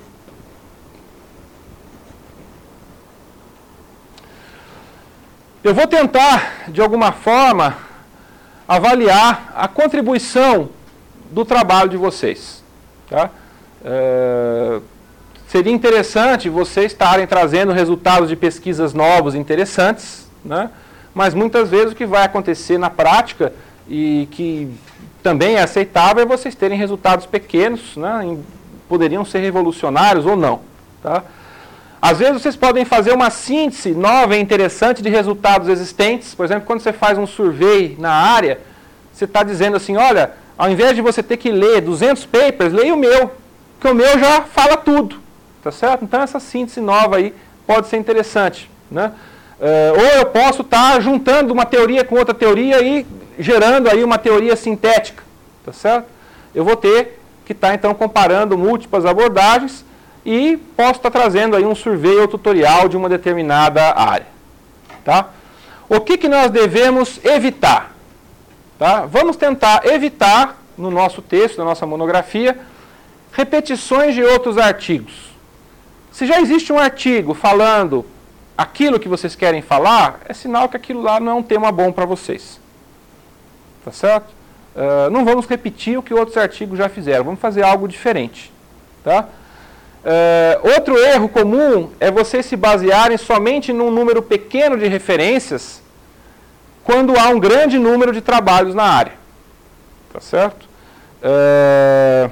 Eu vou tentar, de alguma forma, avaliar a contribuição do trabalho de vocês. Tá? É, seria interessante vocês estarem trazendo resultados de pesquisas novos e interessantes, né? Mas muitas vezes o que vai acontecer na prática, e que também é aceitável, é vocês terem resultados pequenos, né? Poderiam ser revolucionários ou não. Tá? Às vezes vocês podem fazer uma síntese nova e interessante de resultados existentes. Por exemplo, quando você faz um survey na área, você está dizendo assim, olha, ao invés de você ter que ler duzentos papers, leia o meu, que o meu já fala tudo. Tá certo? Então essa síntese nova aí pode ser interessante. Né? Uh, ou eu posso estar tá juntando uma teoria com outra teoria e gerando aí uma teoria sintética. Tá certo? Eu vou ter que estar tá, então comparando múltiplas abordagens e posso estar trazendo aí um survey ou tutorial de uma determinada área. Tá? O que, que nós devemos evitar? Tá? Vamos tentar evitar, no nosso texto, na nossa monografia, repetições de outros artigos. Se já existe um artigo falando aquilo que vocês querem falar, é sinal que aquilo lá não é um tema bom para vocês. Tá certo? Uh, não vamos repetir o que outros artigos já fizeram, vamos fazer algo diferente. Tá? Uh, outro erro comum é vocês se basearem somente num número pequeno de referências quando há um grande número de trabalhos na área. Tá certo? Uh,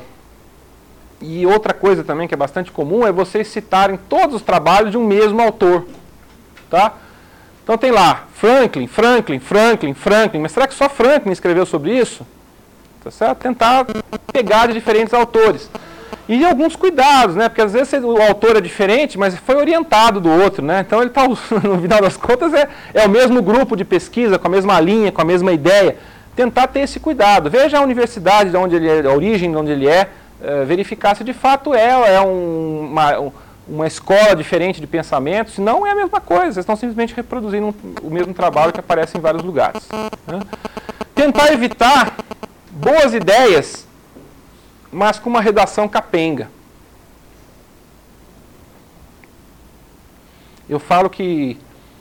e outra coisa também que é bastante comum é vocês citarem todos os trabalhos de um mesmo autor. Tá? Então tem lá, Franklin, Franklin, Franklin, Franklin, mas será que só Franklin escreveu sobre isso? Tá certo? Tentar pegar de diferentes autores. E alguns cuidados, né? Porque às vezes o autor é diferente, mas foi orientado do outro, né? Então ele está, no final das contas, é, é o mesmo grupo de pesquisa, com a mesma linha, com a mesma ideia. Tentar ter esse cuidado. Veja a universidade, de onde ele é, a origem de onde ele é, é verificar se de fato é, é um, uma, um, uma escola diferente de pensamento, se não é a mesma coisa. Vocês estão simplesmente reproduzindo um, o mesmo trabalho que aparece em vários lugares. Né? Tentar evitar boas ideias, mas com uma redação capenga. Eu falo que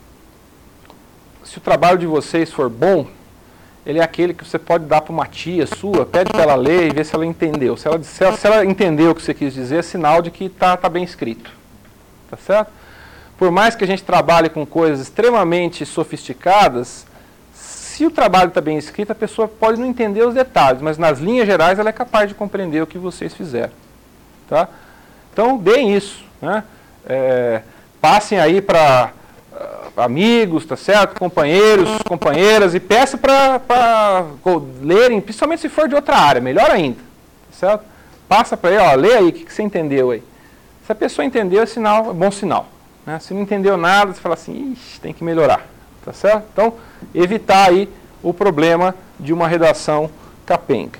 se o trabalho de vocês for bom, ele é aquele que você pode dar para uma tia sua, pede para ela ler e ver se ela entendeu. Se ela, se ela, se ela entendeu o que você quis dizer, é sinal de que está tá bem escrito. Tá certo? Por mais que a gente trabalhe com coisas extremamente sofisticadas, se o trabalho está bem escrito, a pessoa pode não entender os detalhes, mas nas linhas gerais ela é capaz de compreender o que vocês fizeram. Tá? Então, deem isso. Né? É, passem aí para uh, amigos, tá certo? Companheiros, companheiras, e peçam para lerem, principalmente se for de outra área, melhor ainda. Tá certo? Passa para ele, ó, lê aí, o que, que você entendeu aí? Se a pessoa entendeu, é, sinal, é bom sinal. Né? Se não entendeu nada, você fala assim, ixi, tem que melhorar. Tá certo? Então, evitar aí o problema de uma redação capenga.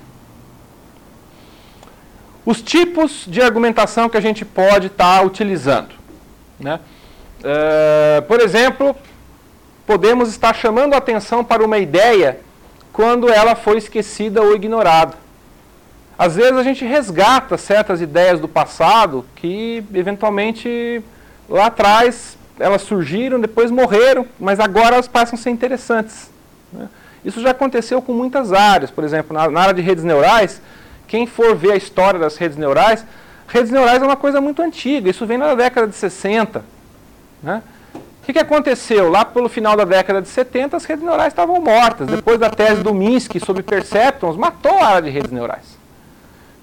Os tipos de argumentação que a gente pode estar tá utilizando. Né? Uh, por exemplo, podemos estar chamando a atenção para uma ideia quando ela foi esquecida ou ignorada. Às vezes a gente resgata certas ideias do passado que, eventualmente, lá atrás elas surgiram, depois morreram, mas agora elas passam a ser interessantes. Né? Isso já aconteceu com muitas áreas. Por exemplo, na, na área de redes neurais, quem for ver a história das redes neurais, redes neurais é uma coisa muito antiga, isso vem na década de sessenta. Né? O que, que aconteceu? Lá pelo final da década de setenta, as redes neurais estavam mortas. Depois da tese do Minsky sobre perceptrons, matou a área de redes neurais.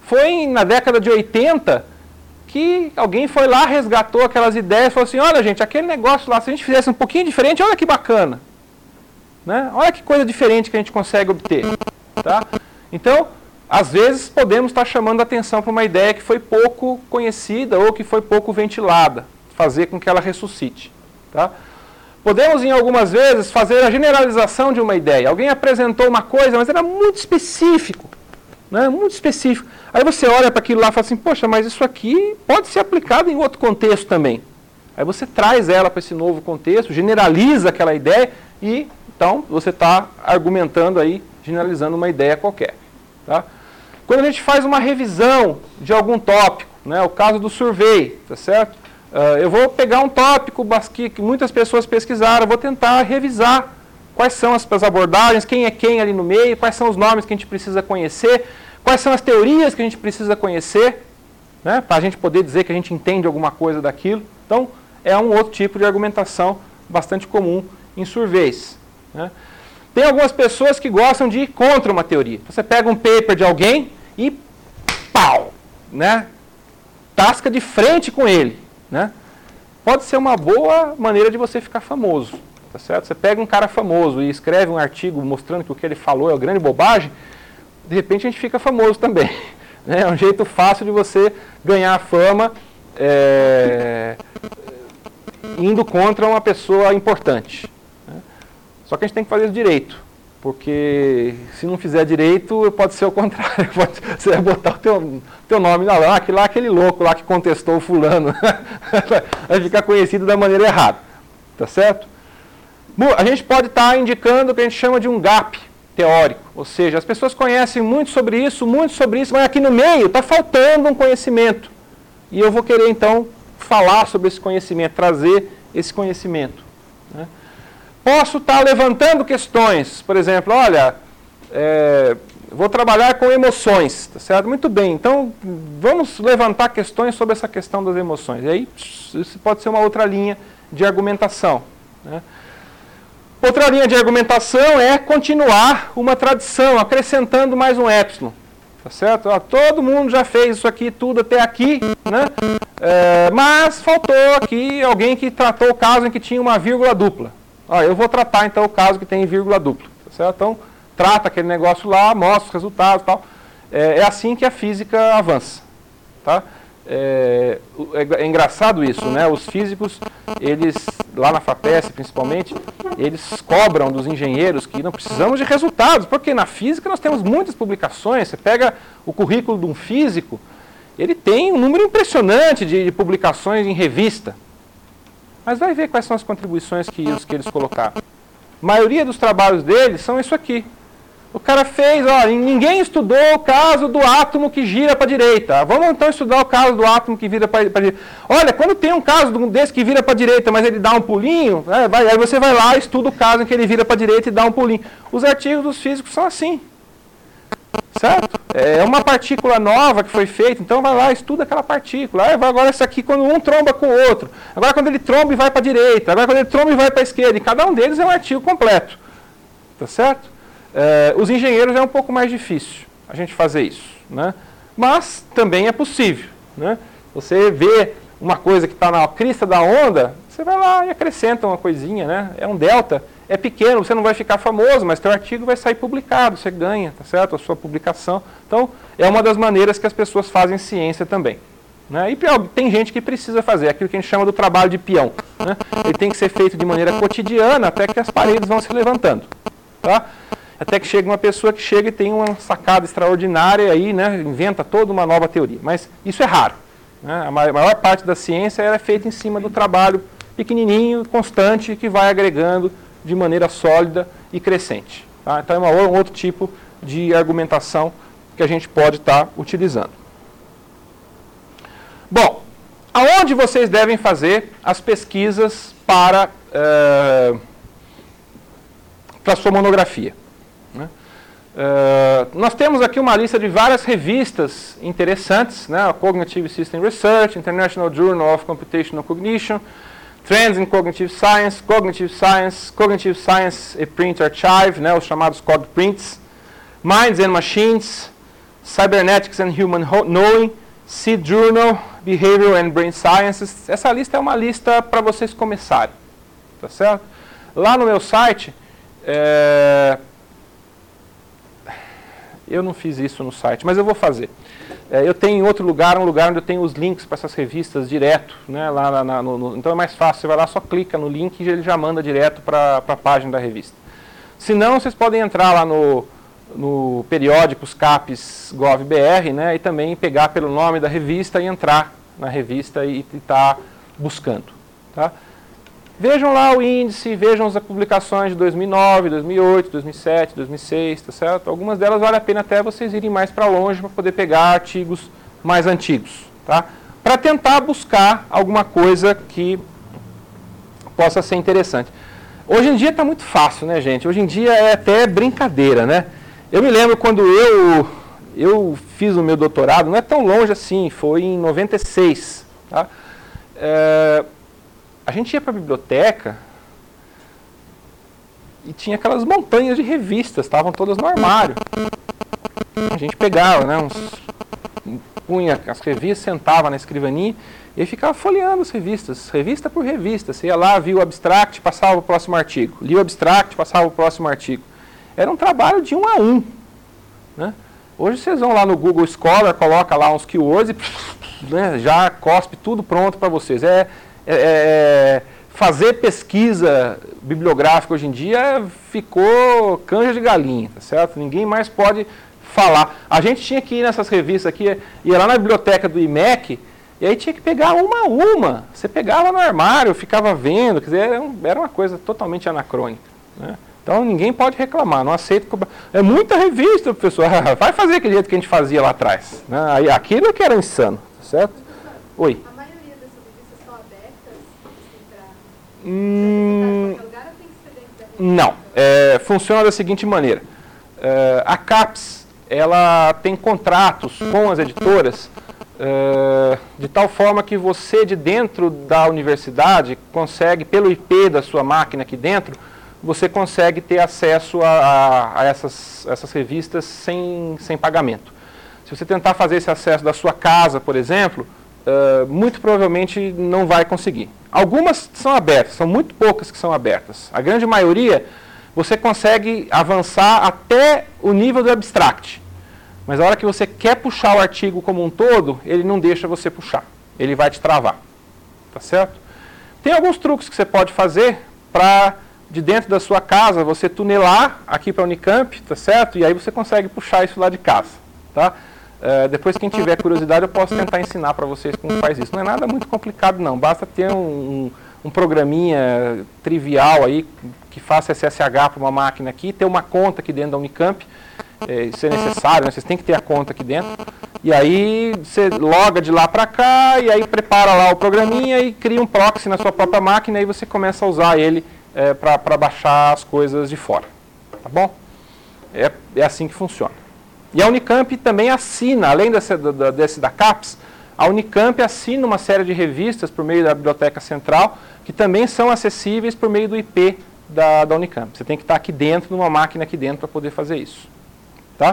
foi na década de oitenta que alguém foi lá, resgatou aquelas ideias e falou assim, olha gente, aquele negócio lá, se a gente fizesse um pouquinho diferente, olha que bacana. Né? Olha que coisa diferente que a gente consegue obter. Tá? Então, às vezes podemos estar chamando a atenção para uma ideia que foi pouco conhecida ou que foi pouco ventilada, fazer com que ela ressuscite. Tá? Podemos, em algumas vezes, fazer a generalização de uma ideia. Alguém apresentou uma coisa, mas era muito específico. Né? Muito específico. Aí você olha para aquilo lá e fala assim, poxa, mas isso aqui pode ser aplicado em outro contexto também. Aí você traz ela para esse novo contexto, generaliza aquela ideia e, então, você está argumentando aí, generalizando uma ideia qualquer. Tá? Quando a gente faz uma revisão de algum tópico, né, o caso do survey, tá certo? Uh, eu vou pegar um tópico que, que muitas pessoas pesquisaram, vou tentar revisar quais são as, as abordagens, quem é quem ali no meio, quais são os nomes que a gente precisa conhecer, quais são as teorias que a gente precisa conhecer, né, para a gente poder dizer que a gente entende alguma coisa daquilo. Então, é um outro tipo de argumentação bastante comum em surveys. Né. Tem algumas pessoas que gostam de ir contra uma teoria. Você pega um paper de alguém e pau, né, tasca de frente com ele. Né. Pode ser uma boa maneira de você ficar famoso. Tá certo? Você pega um cara famoso e escreve um artigo mostrando que o que ele falou é uma grande bobagem, de repente a gente fica famoso também. Né? É um jeito fácil de você ganhar fama é, indo contra uma pessoa importante. Né? Só que a gente tem que fazer isso direito. Porque se não fizer direito, pode ser o contrário. Pode, você vai botar o teu, teu nome lá, ah, aquele lá, aquele louco lá que contestou o fulano. Vai ficar conhecido da maneira errada. Tá certo? A gente pode estar indicando o que a gente chama de um gap teórico. Ou seja, as pessoas conhecem muito sobre isso, muito sobre isso, mas aqui no meio está faltando um conhecimento. E eu vou querer, então, falar sobre esse conhecimento, trazer esse conhecimento. Né? Posso estar levantando questões, por exemplo, olha, é, vou trabalhar com emoções, tá certo? Muito bem, então vamos levantar questões sobre essa questão das emoções. E aí, isso pode ser uma outra linha de argumentação. Né? Outra linha de argumentação é continuar uma tradição, acrescentando mais um epsilon. Tá certo? Ó, todo mundo já fez isso aqui, tudo até aqui, né? É, mas faltou aqui alguém que tratou o caso em que tinha uma vírgula dupla. Ó, eu vou tratar então o caso que tem vírgula dupla. Tá certo? Então, trata aquele negócio lá, mostra os resultados e tal. É, é assim que a física avança. Tá? É, é engraçado isso, né? Os físicos, eles, lá na FAPESP principalmente, eles cobram dos engenheiros que não precisamos de resultados, porque na física nós temos muitas publicações. Você pega o currículo de um físico, ele tem um número impressionante de, de publicações em revista. Mas vai ver quais são as contribuições que, que eles colocaram. A maioria dos trabalhos deles são isso aqui. O cara fez, ó, ninguém estudou o caso do átomo que gira para a direita. Vamos então estudar o caso do átomo que vira para a direita. Olha, quando tem um caso desse que vira para a direita, mas ele dá um pulinho, é, vai, aí você vai lá e estuda o caso em que ele vira para a direita e dá um pulinho. Os artigos dos físicos são assim. Certo? É uma partícula nova que foi feita, então vai lá e estuda aquela partícula. Aí vai agora esse aqui quando um tromba com o outro. Agora quando ele tromba e vai para a direita. Agora quando ele tromba e vai para a esquerda. E cada um deles é um artigo completo. Tá certo? É, os engenheiros é um pouco mais difícil a gente fazer isso, né? Mas também é possível, né? Você vê uma coisa que está na crista da onda, você vai lá e acrescenta uma coisinha, né? É um delta, é pequeno, você não vai ficar famoso, mas teu artigo vai sair publicado, você ganha, tá certo? A sua publicação. Então, é uma das maneiras que as pessoas fazem ciência também. Né? E tem gente que precisa fazer, aquilo que a gente chama do trabalho de peão. Né? Ele tem que ser feito de maneira cotidiana até que as paredes vão se levantando. Tá? Até que chega uma pessoa que chega e tem uma sacada extraordinária e aí, né, inventa toda uma nova teoria. Mas isso é raro. Né? A maior parte da ciência é feita em cima do trabalho pequenininho, constante, que vai agregando de maneira sólida e crescente. Tá? Então é uma, um outro tipo de argumentação que a gente pode estar utilizando. Bom, aonde vocês devem fazer as pesquisas para, uh, para a sua monografia? Né? Uh, nós temos aqui uma lista de várias revistas interessantes, né? Cognitive System Research, International Journal of Computational Cognition, Trends in Cognitive Science, Cognitive Science, Cognitive Science e Print Archive, né? Os chamados CogPrints, Minds and Machines, Cybernetics and Human Knowing, Seed Journal, Behavioral and Brain Sciences. Essa lista é uma lista para vocês começarem, tá certo? Lá no meu site, é... eu não fiz isso no site, mas eu vou fazer. É, eu tenho em outro lugar, um lugar onde eu tenho os links para essas revistas direto, né, lá na, na, no, no, então é mais fácil, você vai lá, só clica no link e ele já manda direto para a página da revista. Se não, vocês podem entrar lá no, no periódicos CAPES Gov B R, né, e também pegar pelo nome da revista e entrar na revista e estar tá buscando. Tá? Vejam lá o índice, vejam as publicações de dois mil e nove, dois mil e oito, dois mil e sete, dois mil e seis, tá certo? Algumas delas vale a pena até vocês irem mais para longe para poder pegar artigos mais antigos, tá? Para tentar buscar alguma coisa que possa ser interessante. Hoje em dia está muito fácil, né, gente? Hoje em dia é até brincadeira, né? Eu me lembro quando eu, eu fiz o meu doutorado, não é tão longe assim, foi em noventa e seis, tá? É, a gente ia para a biblioteca e tinha aquelas montanhas de revistas, estavam todas no armário. A gente pegava, né, uns, punha as revistas, sentava na escrivaninha e ficava folheando as revistas, revista por revista. Você ia lá, via o abstract, passava para o próximo artigo. Lia o abstract, passava para o próximo artigo. Era um trabalho de um a um. Né? Hoje vocês vão lá no Google Scholar, coloca lá uns keywords e né, já cospe tudo pronto para vocês. É... É, fazer pesquisa bibliográfica hoje em dia ficou canja de galinha, tá certo? Ninguém mais pode falar. A gente tinha que ir nessas revistas aqui, ia lá na biblioteca do I M E C, e aí tinha que pegar uma a uma. Você pegava no armário, ficava vendo, quer dizer, era, um, era uma coisa totalmente anacrônica. Né? Então ninguém pode reclamar, não aceito. É muita revista, professor, vai fazer aquele jeito que a gente fazia lá atrás. Né? Aquilo que era insano, tá certo? Oi. Hum, não, é, funciona da seguinte maneira. É, a CAPES, ela tem contratos com as editoras é, de tal forma que você de dentro da universidade consegue, pelo I P da sua máquina aqui dentro, você consegue ter acesso a, a, a essas, essas revistas sem, sem pagamento. Se você tentar fazer esse acesso da sua casa, por exemplo, Uh, muito provavelmente não vai conseguir. Algumas são abertas, são muito poucas que são abertas. A grande maioria, você consegue avançar até o nível do abstract. Mas a hora que você quer puxar o artigo como um todo, ele não deixa você puxar. Ele vai te travar. Tá certo? Tem alguns truques que você pode fazer para, de dentro da sua casa, você tunelar aqui para a Unicamp, tá certo? E aí você consegue puxar isso lá de casa. Tá? Uh, depois, quem tiver curiosidade, eu posso tentar ensinar para vocês como faz isso. Não é nada muito complicado, não. Basta ter um, um, um programinha trivial aí que faça S S H para uma máquina aqui, ter uma conta aqui dentro da Unicamp. É, isso é necessário, né? Vocês têm que ter a conta aqui dentro. E aí você loga de lá para cá, e aí prepara lá o programinha e cria um proxy na sua própria máquina, e você começa a usar ele é, para baixar as coisas de fora. Tá bom? É, é assim que funciona. E a Unicamp também assina, além desse da, desse da CAPES, a Unicamp assina uma série de revistas por meio da Biblioteca Central, que também são acessíveis por meio do I P da, da Unicamp. Você tem que estar aqui dentro, numa máquina aqui dentro, para poder fazer isso. Tá?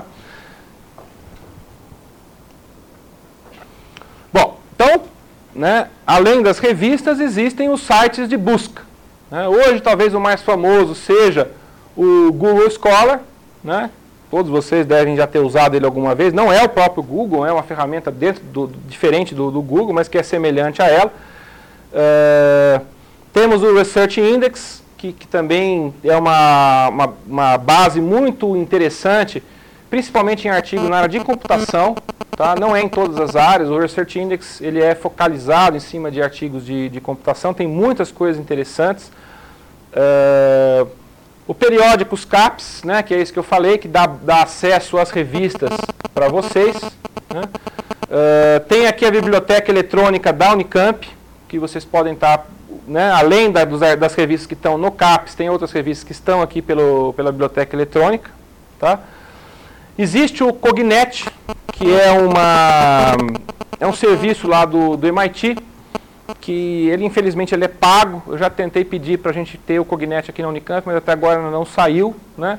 Bom, então, né, além das revistas, existem os sites de busca. Né? Hoje, talvez o mais famoso seja o Google Scholar, né? Todos vocês devem já ter usado ele alguma vez. Não é o próprio Google, é uma ferramenta dentro do, diferente do, do Google, mas que é semelhante a ela. É, temos o Research Index, que, que também é uma, uma, uma base muito interessante, principalmente em artigos na área de computação. Tá? Não é em todas as áreas. O Research Index ele é focalizado em cima de artigos de, de computação. Tem muitas coisas interessantes. É, O periódicos CAPES, né, que é isso que eu falei, que dá, dá acesso às revistas para vocês. Né. Uh, tem aqui a biblioteca eletrônica da Unicamp, que vocês podem estar, né, além da, dos, das revistas que estão no CAPES, tem outras revistas que estão aqui pelo, pela biblioteca eletrônica. Tá. Existe o Cognet, que é, uma, é um serviço lá do, do M I T, que ele infelizmente ele é pago. Eu já tentei pedir para a gente ter o Cognet aqui na Unicamp, mas até agora não saiu, né?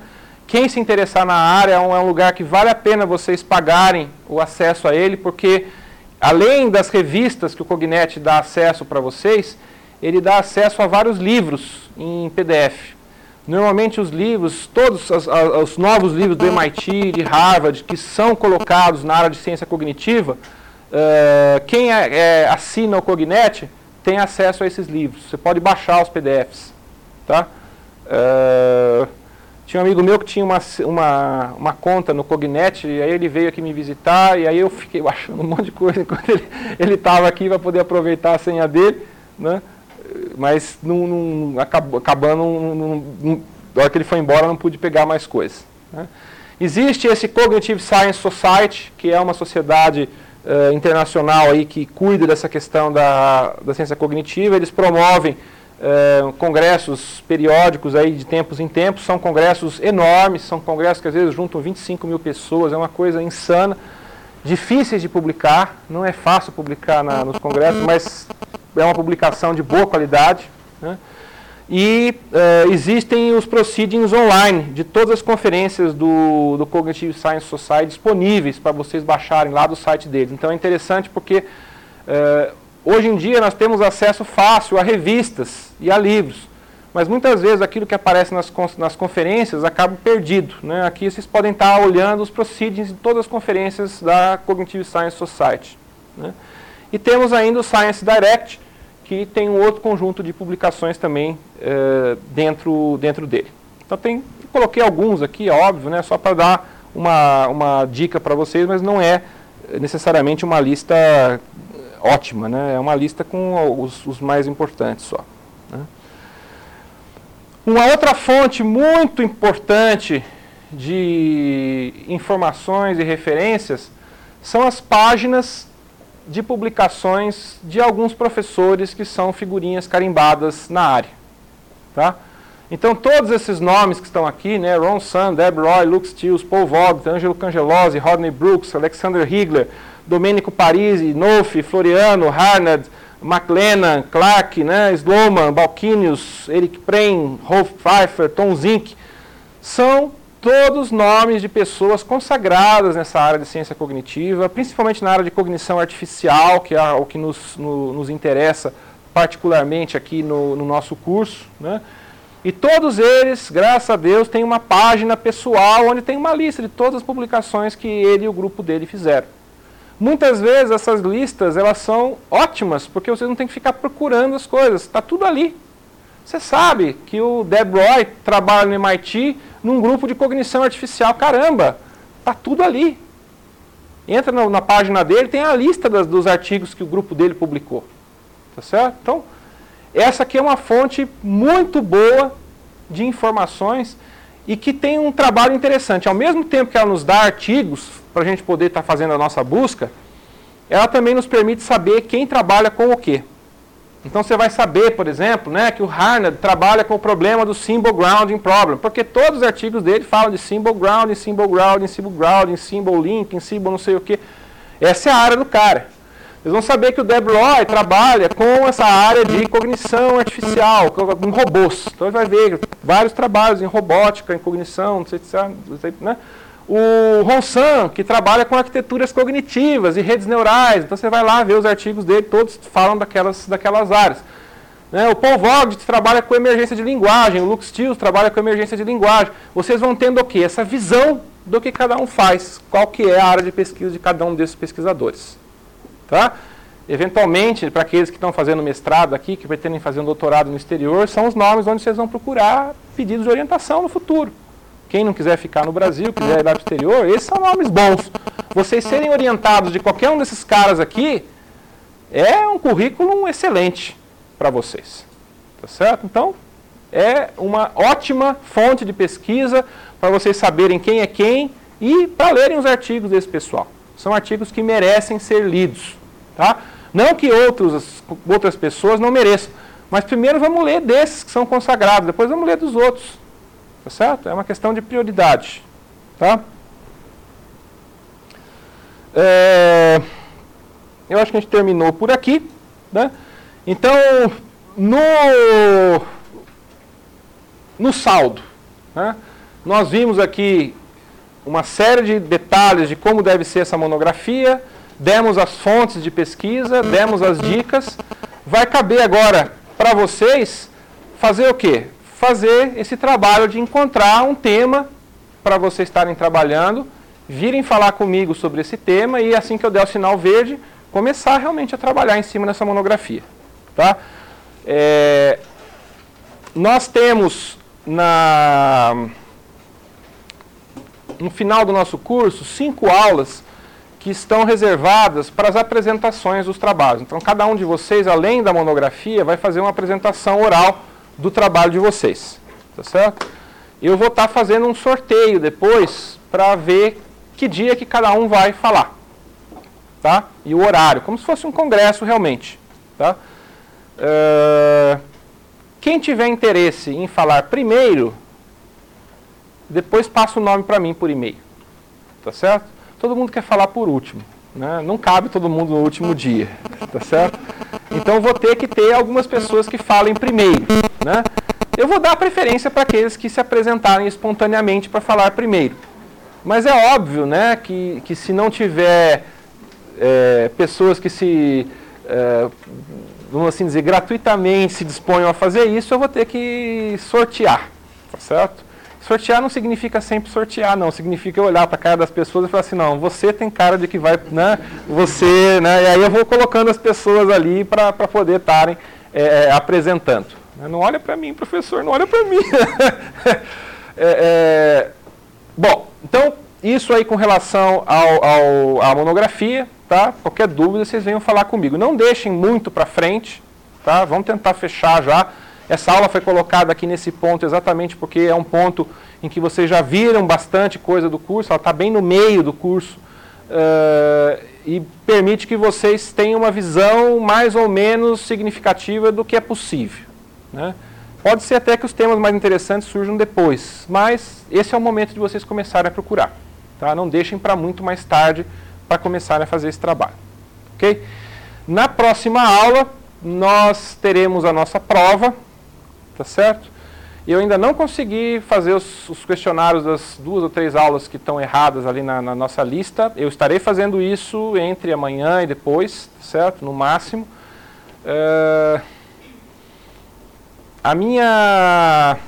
quem se interessar na área, é um, é um lugar que vale a pena vocês pagarem o acesso a ele, porque além das revistas que o Cognet dá acesso para vocês, ele dá acesso a vários livros em P D F. Normalmente os livros, todos os, os novos livros do M I T, de Harvard, que são colocados na área de ciência cognitiva, uh, quem é, é, assina o Cognet tem acesso a esses livros. Você pode baixar os P D Fs. Tá? Uh, tinha um amigo meu que tinha uma, uma, uma conta no Cognet, e aí ele veio aqui me visitar, e aí eu fiquei baixando um monte de coisa enquanto ele estava aqui para poder aproveitar a senha dele, né? Mas não, não, acabou, acabando, não, não, na hora que ele foi embora, não pude pegar mais coisas. Né? Existe esse Cognitive Science Society, que é uma sociedade uh, internacional aí que cuida dessa questão da, da ciência cognitiva. Eles promovem Uh, congressos periódicos aí de tempos em tempos, são congressos enormes, são congressos que às vezes juntam vinte e cinco mil pessoas, é uma coisa insana, difíceis de publicar, não é fácil publicar na, nos congressos, mas é uma publicação de boa qualidade, né? E uh, existem os proceedings online de todas as conferências do, do Cognitive Science Society disponíveis para vocês baixarem lá do site deles. Então é interessante porque uh, hoje em dia nós temos acesso fácil a revistas e a livros, mas muitas vezes aquilo que aparece nas, nas conferências acaba perdido, né? Aqui vocês podem estar olhando os proceedings de todas as conferências da Cognitive Science Society, né? E temos ainda o Science Direct, que tem um outro conjunto de publicações também eh, dentro, dentro dele. Então tem, eu coloquei alguns aqui, é óbvio, né? Só para dar uma, uma dica para vocês, mas não é necessariamente uma lista ótima, né? É uma lista com os, os mais importantes só. Né? Uma outra fonte muito importante de informações e referências são as páginas de publicações de alguns professores que são figurinhas carimbadas na área. Tá? Então todos esses nomes que estão aqui, né? Ron Sun, Deb Roy, Luke Stills, Paul Vogt, Angelo Cangellosi, Rodney Brooks, Alexander Higler, Domenico Parisi, Nolfi, Floriano, Harnad, McLennan, Clark, né, Sloman, Balkinius, Eric Prem, Rolf Pfeiffer, Tom Zink, são todos nomes de pessoas consagradas nessa área de ciência cognitiva, principalmente na área de cognição artificial, que é o que nos, no, nos interessa particularmente aqui no, no nosso curso, né? E todos eles, graças a Deus, têm uma página pessoal onde tem uma lista de todas as publicações que ele e o grupo dele fizeram. Muitas vezes essas listas elas são ótimas, porque vocês não tem que ficar procurando as coisas, está tudo ali. Você sabe que o Deb Roy trabalha no M I T num grupo de cognição artificial, caramba, está tudo ali. Entra na, na página dele, tem a lista das, dos artigos que o grupo dele publicou. Tá certo? Então, essa aqui é uma fonte muito boa de informações e que tem um trabalho interessante. Ao mesmo tempo que ela nos dá artigos para a gente poder estar tá fazendo a nossa busca, ela também nos permite saber quem trabalha com o quê. Então você vai saber, por exemplo, né, que o Harnad trabalha com o problema do Symbol Grounding Problem, porque todos os artigos dele falam de Symbol Grounding, Symbol Grounding, Symbol Grounding, Symbol Linking, Symbol não sei o quê. Essa é a área do cara. Vocês vão saber que o Deb Roy trabalha com essa área de cognição artificial, com robôs. Então ele vai ver vários trabalhos em robótica, em cognição, não sei se é, né? O Ron Sun, que trabalha com arquiteturas cognitivas e redes neurais. Então você vai lá ver os artigos dele, todos falam daquelas, daquelas áreas. Né? O Paul Vogt trabalha com emergência de linguagem, o Luke Stills trabalha com emergência de linguagem. Vocês vão tendo o quê? Essa visão do que cada um faz, qual que é a área de pesquisa de cada um desses pesquisadores. Tá? Eventualmente, para aqueles que estão fazendo mestrado aqui, que pretendem fazer um doutorado no exterior, são os nomes onde vocês vão procurar pedidos de orientação no futuro. Quem não quiser ficar no Brasil, quiser ir lá para o exterior, esses são nomes bons. Vocês serem orientados de qualquer um desses caras aqui, é um currículo excelente para vocês. Tá certo? Então, é uma ótima fonte de pesquisa para vocês saberem quem é quem e para lerem os artigos desse pessoal. São artigos que merecem ser lidos. Tá? Não que outros, outras pessoas não mereçam, mas primeiro vamos ler desses que são consagrados, depois vamos ler dos outros. Tá certo? É uma questão de prioridade. Tá? É, eu acho que a gente terminou por aqui. Né? Então, no, no saldo, né? Nós vimos aqui uma série de detalhes de como deve ser essa monografia, demos as fontes de pesquisa, demos as dicas. Vai caber agora para vocês fazer o quê? Fazer esse trabalho de encontrar um tema para vocês estarem trabalhando, virem falar comigo sobre esse tema e assim que eu der o sinal verde, começar realmente a trabalhar em cima dessa monografia. Tá? É, nós temos na, no final do nosso curso cinco aulas que estão reservadas para as apresentações dos trabalhos. Então, cada um de vocês, além da monografia, vai fazer uma apresentação oral do trabalho de vocês. Tá certo? Eu vou estar fazendo um sorteio depois para ver que dia que cada um vai falar. Tá? E o horário, como se fosse um congresso realmente. Tá? Uh, quem tiver interesse em falar primeiro, depois passa o nome para mim por e-mail. Tá certo? Todo mundo quer falar por último, né? Não cabe todo mundo no último dia, tá certo? Então vou ter que ter algumas pessoas que falem primeiro, né? Eu vou dar preferência para aqueles que se apresentarem espontaneamente para falar primeiro. Mas é óbvio, né, que, que se não tiver é, pessoas que se, é, vamos assim dizer, gratuitamente se disponham a fazer isso, eu vou ter que sortear, tá certo? Sortear não significa sempre sortear, não. Significa eu olhar para a cara das pessoas e falar assim, não, você tem cara de que vai, né, você, né, e aí eu vou colocando as pessoas ali para poder estarem é, apresentando. Não olha para mim, professor, não olha para mim. é, é, bom, então, isso aí com relação ao, ao, à monografia, tá? Qualquer dúvida, vocês venham falar comigo. Não deixem muito para frente, tá? Vamos tentar fechar já. Essa aula foi colocada aqui nesse ponto exatamente porque é um ponto em que vocês já viram bastante coisa do curso, ela está bem no meio do curso uh, e permite que vocês tenham uma visão mais ou menos significativa do que é possível. Né? Pode ser até que os temas mais interessantes surjam depois, mas esse é o momento de vocês começarem a procurar. Tá? Não deixem para muito mais tarde para começarem a fazer esse trabalho. Okay? Na próxima aula, nós teremos a nossa prova. Tá certo? Eu ainda não consegui fazer os, os questionários das duas ou três aulas que estão erradas ali na, na nossa lista. Eu estarei fazendo isso entre amanhã e depois, certo? No máximo. Uh, a minha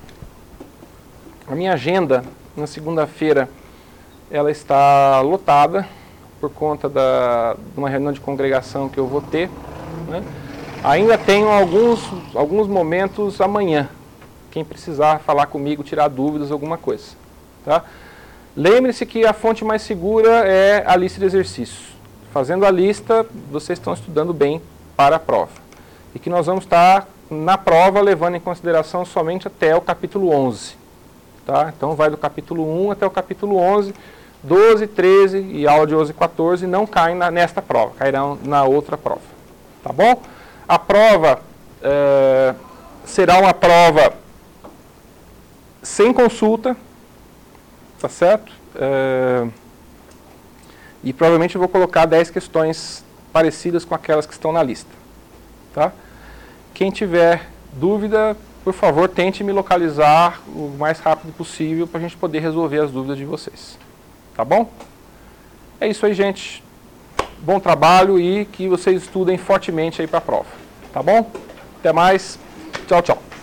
a minha agenda na segunda-feira ela está lotada por conta da, de uma reunião de congregação que eu vou ter, né? Ainda tenho alguns, alguns momentos amanhã. Quem precisar falar comigo, tirar dúvidas, alguma coisa. Tá? Lembre-se que a fonte mais segura é a lista de exercícios. Fazendo a lista, vocês estão estudando bem para a prova. E que nós vamos estar na prova levando em consideração somente até o capítulo onze. Tá? Então vai do capítulo um até o capítulo onze. doze, treze e aula de onze e quatorze não caem na, nesta prova, cairão na outra prova. Tá bom? A prova é, será uma prova sem consulta, tá certo? É, e provavelmente eu vou colocar dez questões parecidas com aquelas que estão na lista. Tá? Quem tiver dúvida, por favor, tente me localizar o mais rápido possível para a gente poder resolver as dúvidas de vocês. Tá bom? É isso aí, gente. Bom trabalho e que vocês estudem fortemente aí para a prova. Tá bom? Até mais. Tchau, tchau.